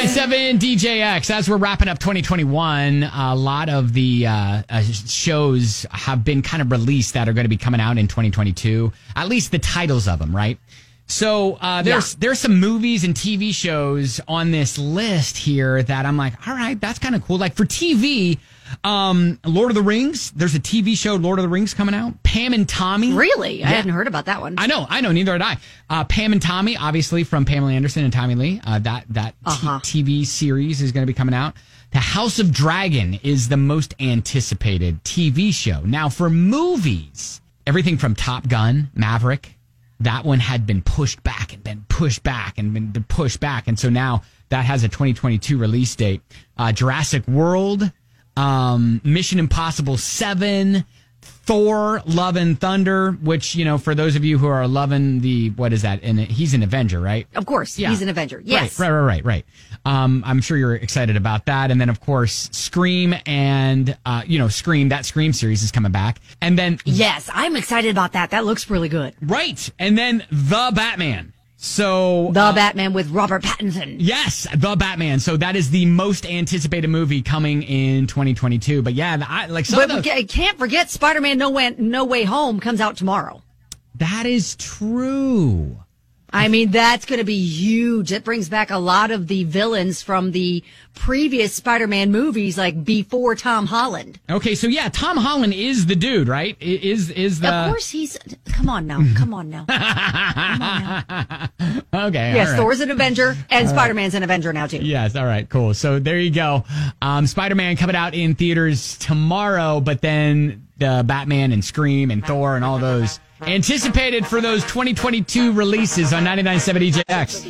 Speaker 1: ninety-nine point seven D J X. As we're wrapping up twenty twenty-one, a lot of the uh, uh, shows have been kind of released that are going to be coming out in twenty twenty-two. At least the titles of them, right? So uh, there's yeah. there's some movies and T V shows on this list here that I'm like, all right, that's kind of cool. Like for T V, um, Lord of the Rings. There's a T V show, Lord of the Rings, coming out. Pam and Tommy.
Speaker 2: Really?
Speaker 1: Yeah.
Speaker 2: I hadn't heard about that one.
Speaker 1: I know, I know. Neither had I. Uh, Pam and Tommy, obviously from Pamela Anderson and Tommy Lee. Uh, that that
Speaker 2: uh-huh.
Speaker 1: t- TV series is going to be coming out. The House of Dragon is the most anticipated T V show. Now for movies, everything from Top Gun, Maverick. That one had been pushed back and been pushed back and been pushed back. And so now that has a twenty twenty-two release date. Uh, Jurassic World, um, Mission Impossible seven, Thor, Love and Thunder, which, you know, for those of you who are loving the, what is that? And he's an Avenger, right?
Speaker 2: Of course.
Speaker 1: Yeah.
Speaker 2: He's an Avenger. Yes.
Speaker 1: Right, right, right, right. right. Um, I'm sure you're excited about that. And then, of course, Scream and, uh, you know, Scream, that Scream series is coming back. And then.
Speaker 2: Yes, I'm excited about that. That looks really good.
Speaker 1: Right. And then The Batman. So
Speaker 2: The
Speaker 1: uh,
Speaker 2: Batman with Robert Pattinson.
Speaker 1: Yes, The Batman. So that is the most anticipated movie coming in twenty twenty-two. But yeah, I, like some
Speaker 2: but
Speaker 1: of the,
Speaker 2: I can't forget Spider-Man No Way, No Way Home comes out tomorrow.
Speaker 1: That is true.
Speaker 2: I mean, that's going to be huge. It brings back a lot of the villains from the previous Spider-Man movies, like before Tom Holland.
Speaker 1: Okay, so yeah, Tom Holland is the dude, right? I- Is is the?
Speaker 2: Of course, he's. Come on now, come on now. Come on now.
Speaker 1: Okay.
Speaker 2: Yes,
Speaker 1: all right.
Speaker 2: Thor's an Avenger, and
Speaker 1: All
Speaker 2: Spider-Man's an Avenger now too.
Speaker 1: Yes, all right, cool. So there you go. Um, Spider-Man coming out in theaters tomorrow, but then the Batman and Scream and Thor and all those anticipated for those twenty twenty-two releases on ninety-nine point seven D J X.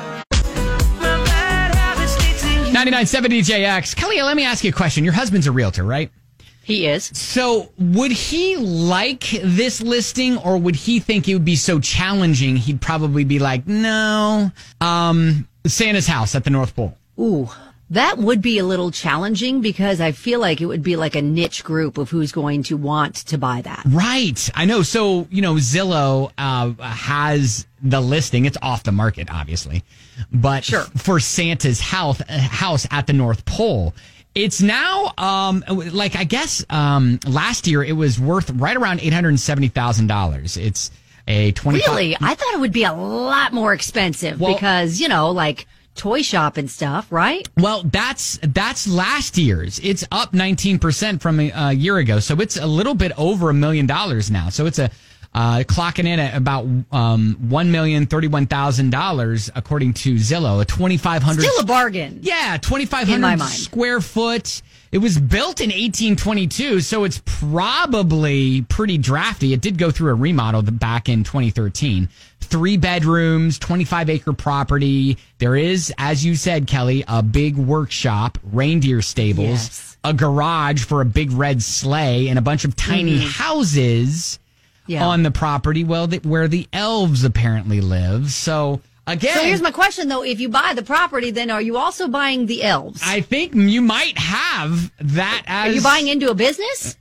Speaker 1: ninety-nine point seven D J X. Kelly, let me ask you a question. Your husband's a realtor, right?
Speaker 2: He is.
Speaker 1: So would he like this listing, or would he think it would be so challenging he'd probably be like, no, um, Santa's house at the North Pole?
Speaker 2: Ooh, that would be a little challenging because I feel like it would be like a niche group of who's going to want to buy that.
Speaker 1: Right. I know. So, you know, Zillow uh, has the listing. It's off the market, obviously. But
Speaker 2: sure.
Speaker 1: for Santa's house, house at the North Pole, it's now, um, like, I guess um, last year it was worth right around eight hundred seventy thousand dollars. It's a twenty-five
Speaker 2: Really? I thought it would be a lot more expensive
Speaker 1: Well-
Speaker 2: because, you know, like toy shop and stuff, right?
Speaker 1: Well, that's that's last year's. It's up nineteen percent from a, a year ago. So it's a little bit over a million dollars now. So it's a uh, clocking in at about um, one million thirty-one thousand dollars according to Zillow. A twenty-five hundred
Speaker 2: Still a bargain.
Speaker 1: Yeah, twenty-five
Speaker 2: In my
Speaker 1: hundred
Speaker 2: mind.
Speaker 1: square foot. It was built in eighteen twenty-two, so it's probably pretty drafty. It did go through a remodel back in twenty thirteen. Three bedrooms, twenty-five acre property. There is, as you said, Kelly, a big workshop, reindeer stables,
Speaker 2: Yes.
Speaker 1: a garage for a big red sleigh, and a bunch of tiny
Speaker 2: Mhm.
Speaker 1: houses
Speaker 2: Yeah.
Speaker 1: on the property well, the, where the elves apparently live. So, again.
Speaker 2: So here's my question, though. If you buy the property, then are you also buying the elves?
Speaker 1: I think you might have that as.
Speaker 2: Are you buying into a business?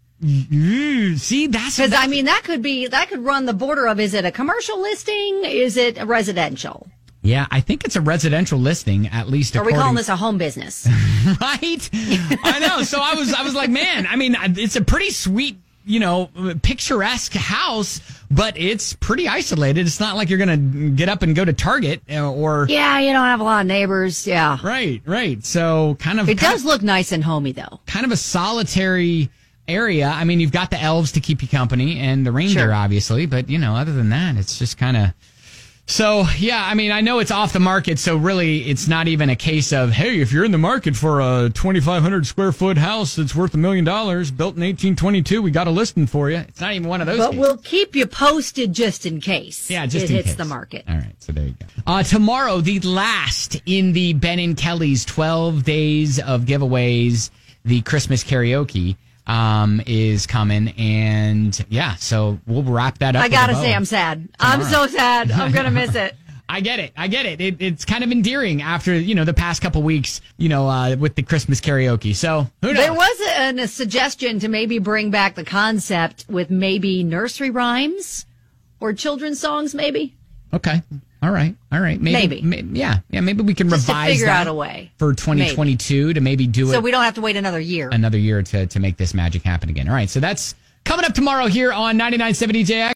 Speaker 1: Mm, see, that's
Speaker 2: Because I mean, that could be that could run the border of: is it a commercial listing? Is it a residential?
Speaker 1: Yeah, I think it's a residential listing, at least.
Speaker 2: Are we
Speaker 1: according-
Speaker 2: calling this a home business?
Speaker 1: right? I know. So I was, I was like, man. I mean, it's a pretty sweet, you know, picturesque house, but it's pretty isolated. It's not like you're gonna get up and go to Target uh, or.
Speaker 2: Yeah, you don't have a lot of neighbors. Yeah,
Speaker 1: Right, right. So kind of.
Speaker 2: it
Speaker 1: kind
Speaker 2: does
Speaker 1: of-
Speaker 2: look nice and homey, though.
Speaker 1: kind of a solitary area. I mean, you've got the elves to keep you company and the reindeer,
Speaker 2: Sure.
Speaker 1: obviously, but you know, other than that, it's just kind of. So, yeah, I mean, I know it's off the market, so really it's not even a case of, hey, if you're in the market for a twenty-five hundred square foot house that's worth a million dollars, built in eighteen twenty-two, we got a listing for you. It's not even one of those
Speaker 2: But
Speaker 1: cases.
Speaker 2: we'll keep you posted just in case.
Speaker 1: Yeah, just
Speaker 2: it
Speaker 1: in
Speaker 2: hits
Speaker 1: case.
Speaker 2: the market.
Speaker 1: All right, so there you go. Uh, tomorrow, the last in the Ben and Kelly's twelve days of giveaways, the Christmas karaoke um, is coming. And yeah, so we'll wrap that up.
Speaker 2: I
Speaker 1: with a
Speaker 2: gotta
Speaker 1: bow.
Speaker 2: say, I'm sad. I'm so sad. I'm gonna miss it.
Speaker 1: I get it. I get it. it. It's kind of endearing after, you know, the past couple weeks, you know, uh, with the Christmas karaoke. So who knows?
Speaker 2: There was a, a suggestion to maybe bring back the concept with maybe nursery rhymes or children's songs, maybe.
Speaker 1: Okay. All right. All right. Maybe.
Speaker 2: Maybe.
Speaker 1: ma- yeah. Yeah. Maybe we can
Speaker 2: Just to
Speaker 1: revise
Speaker 2: figure
Speaker 1: that
Speaker 2: out a way.
Speaker 1: for twenty twenty-two to maybe do
Speaker 2: So
Speaker 1: it
Speaker 2: we don't have to wait another year.
Speaker 1: another year to, to make this magic happen again. All right. So that's coming up tomorrow here on ninety-nine point seven D J X.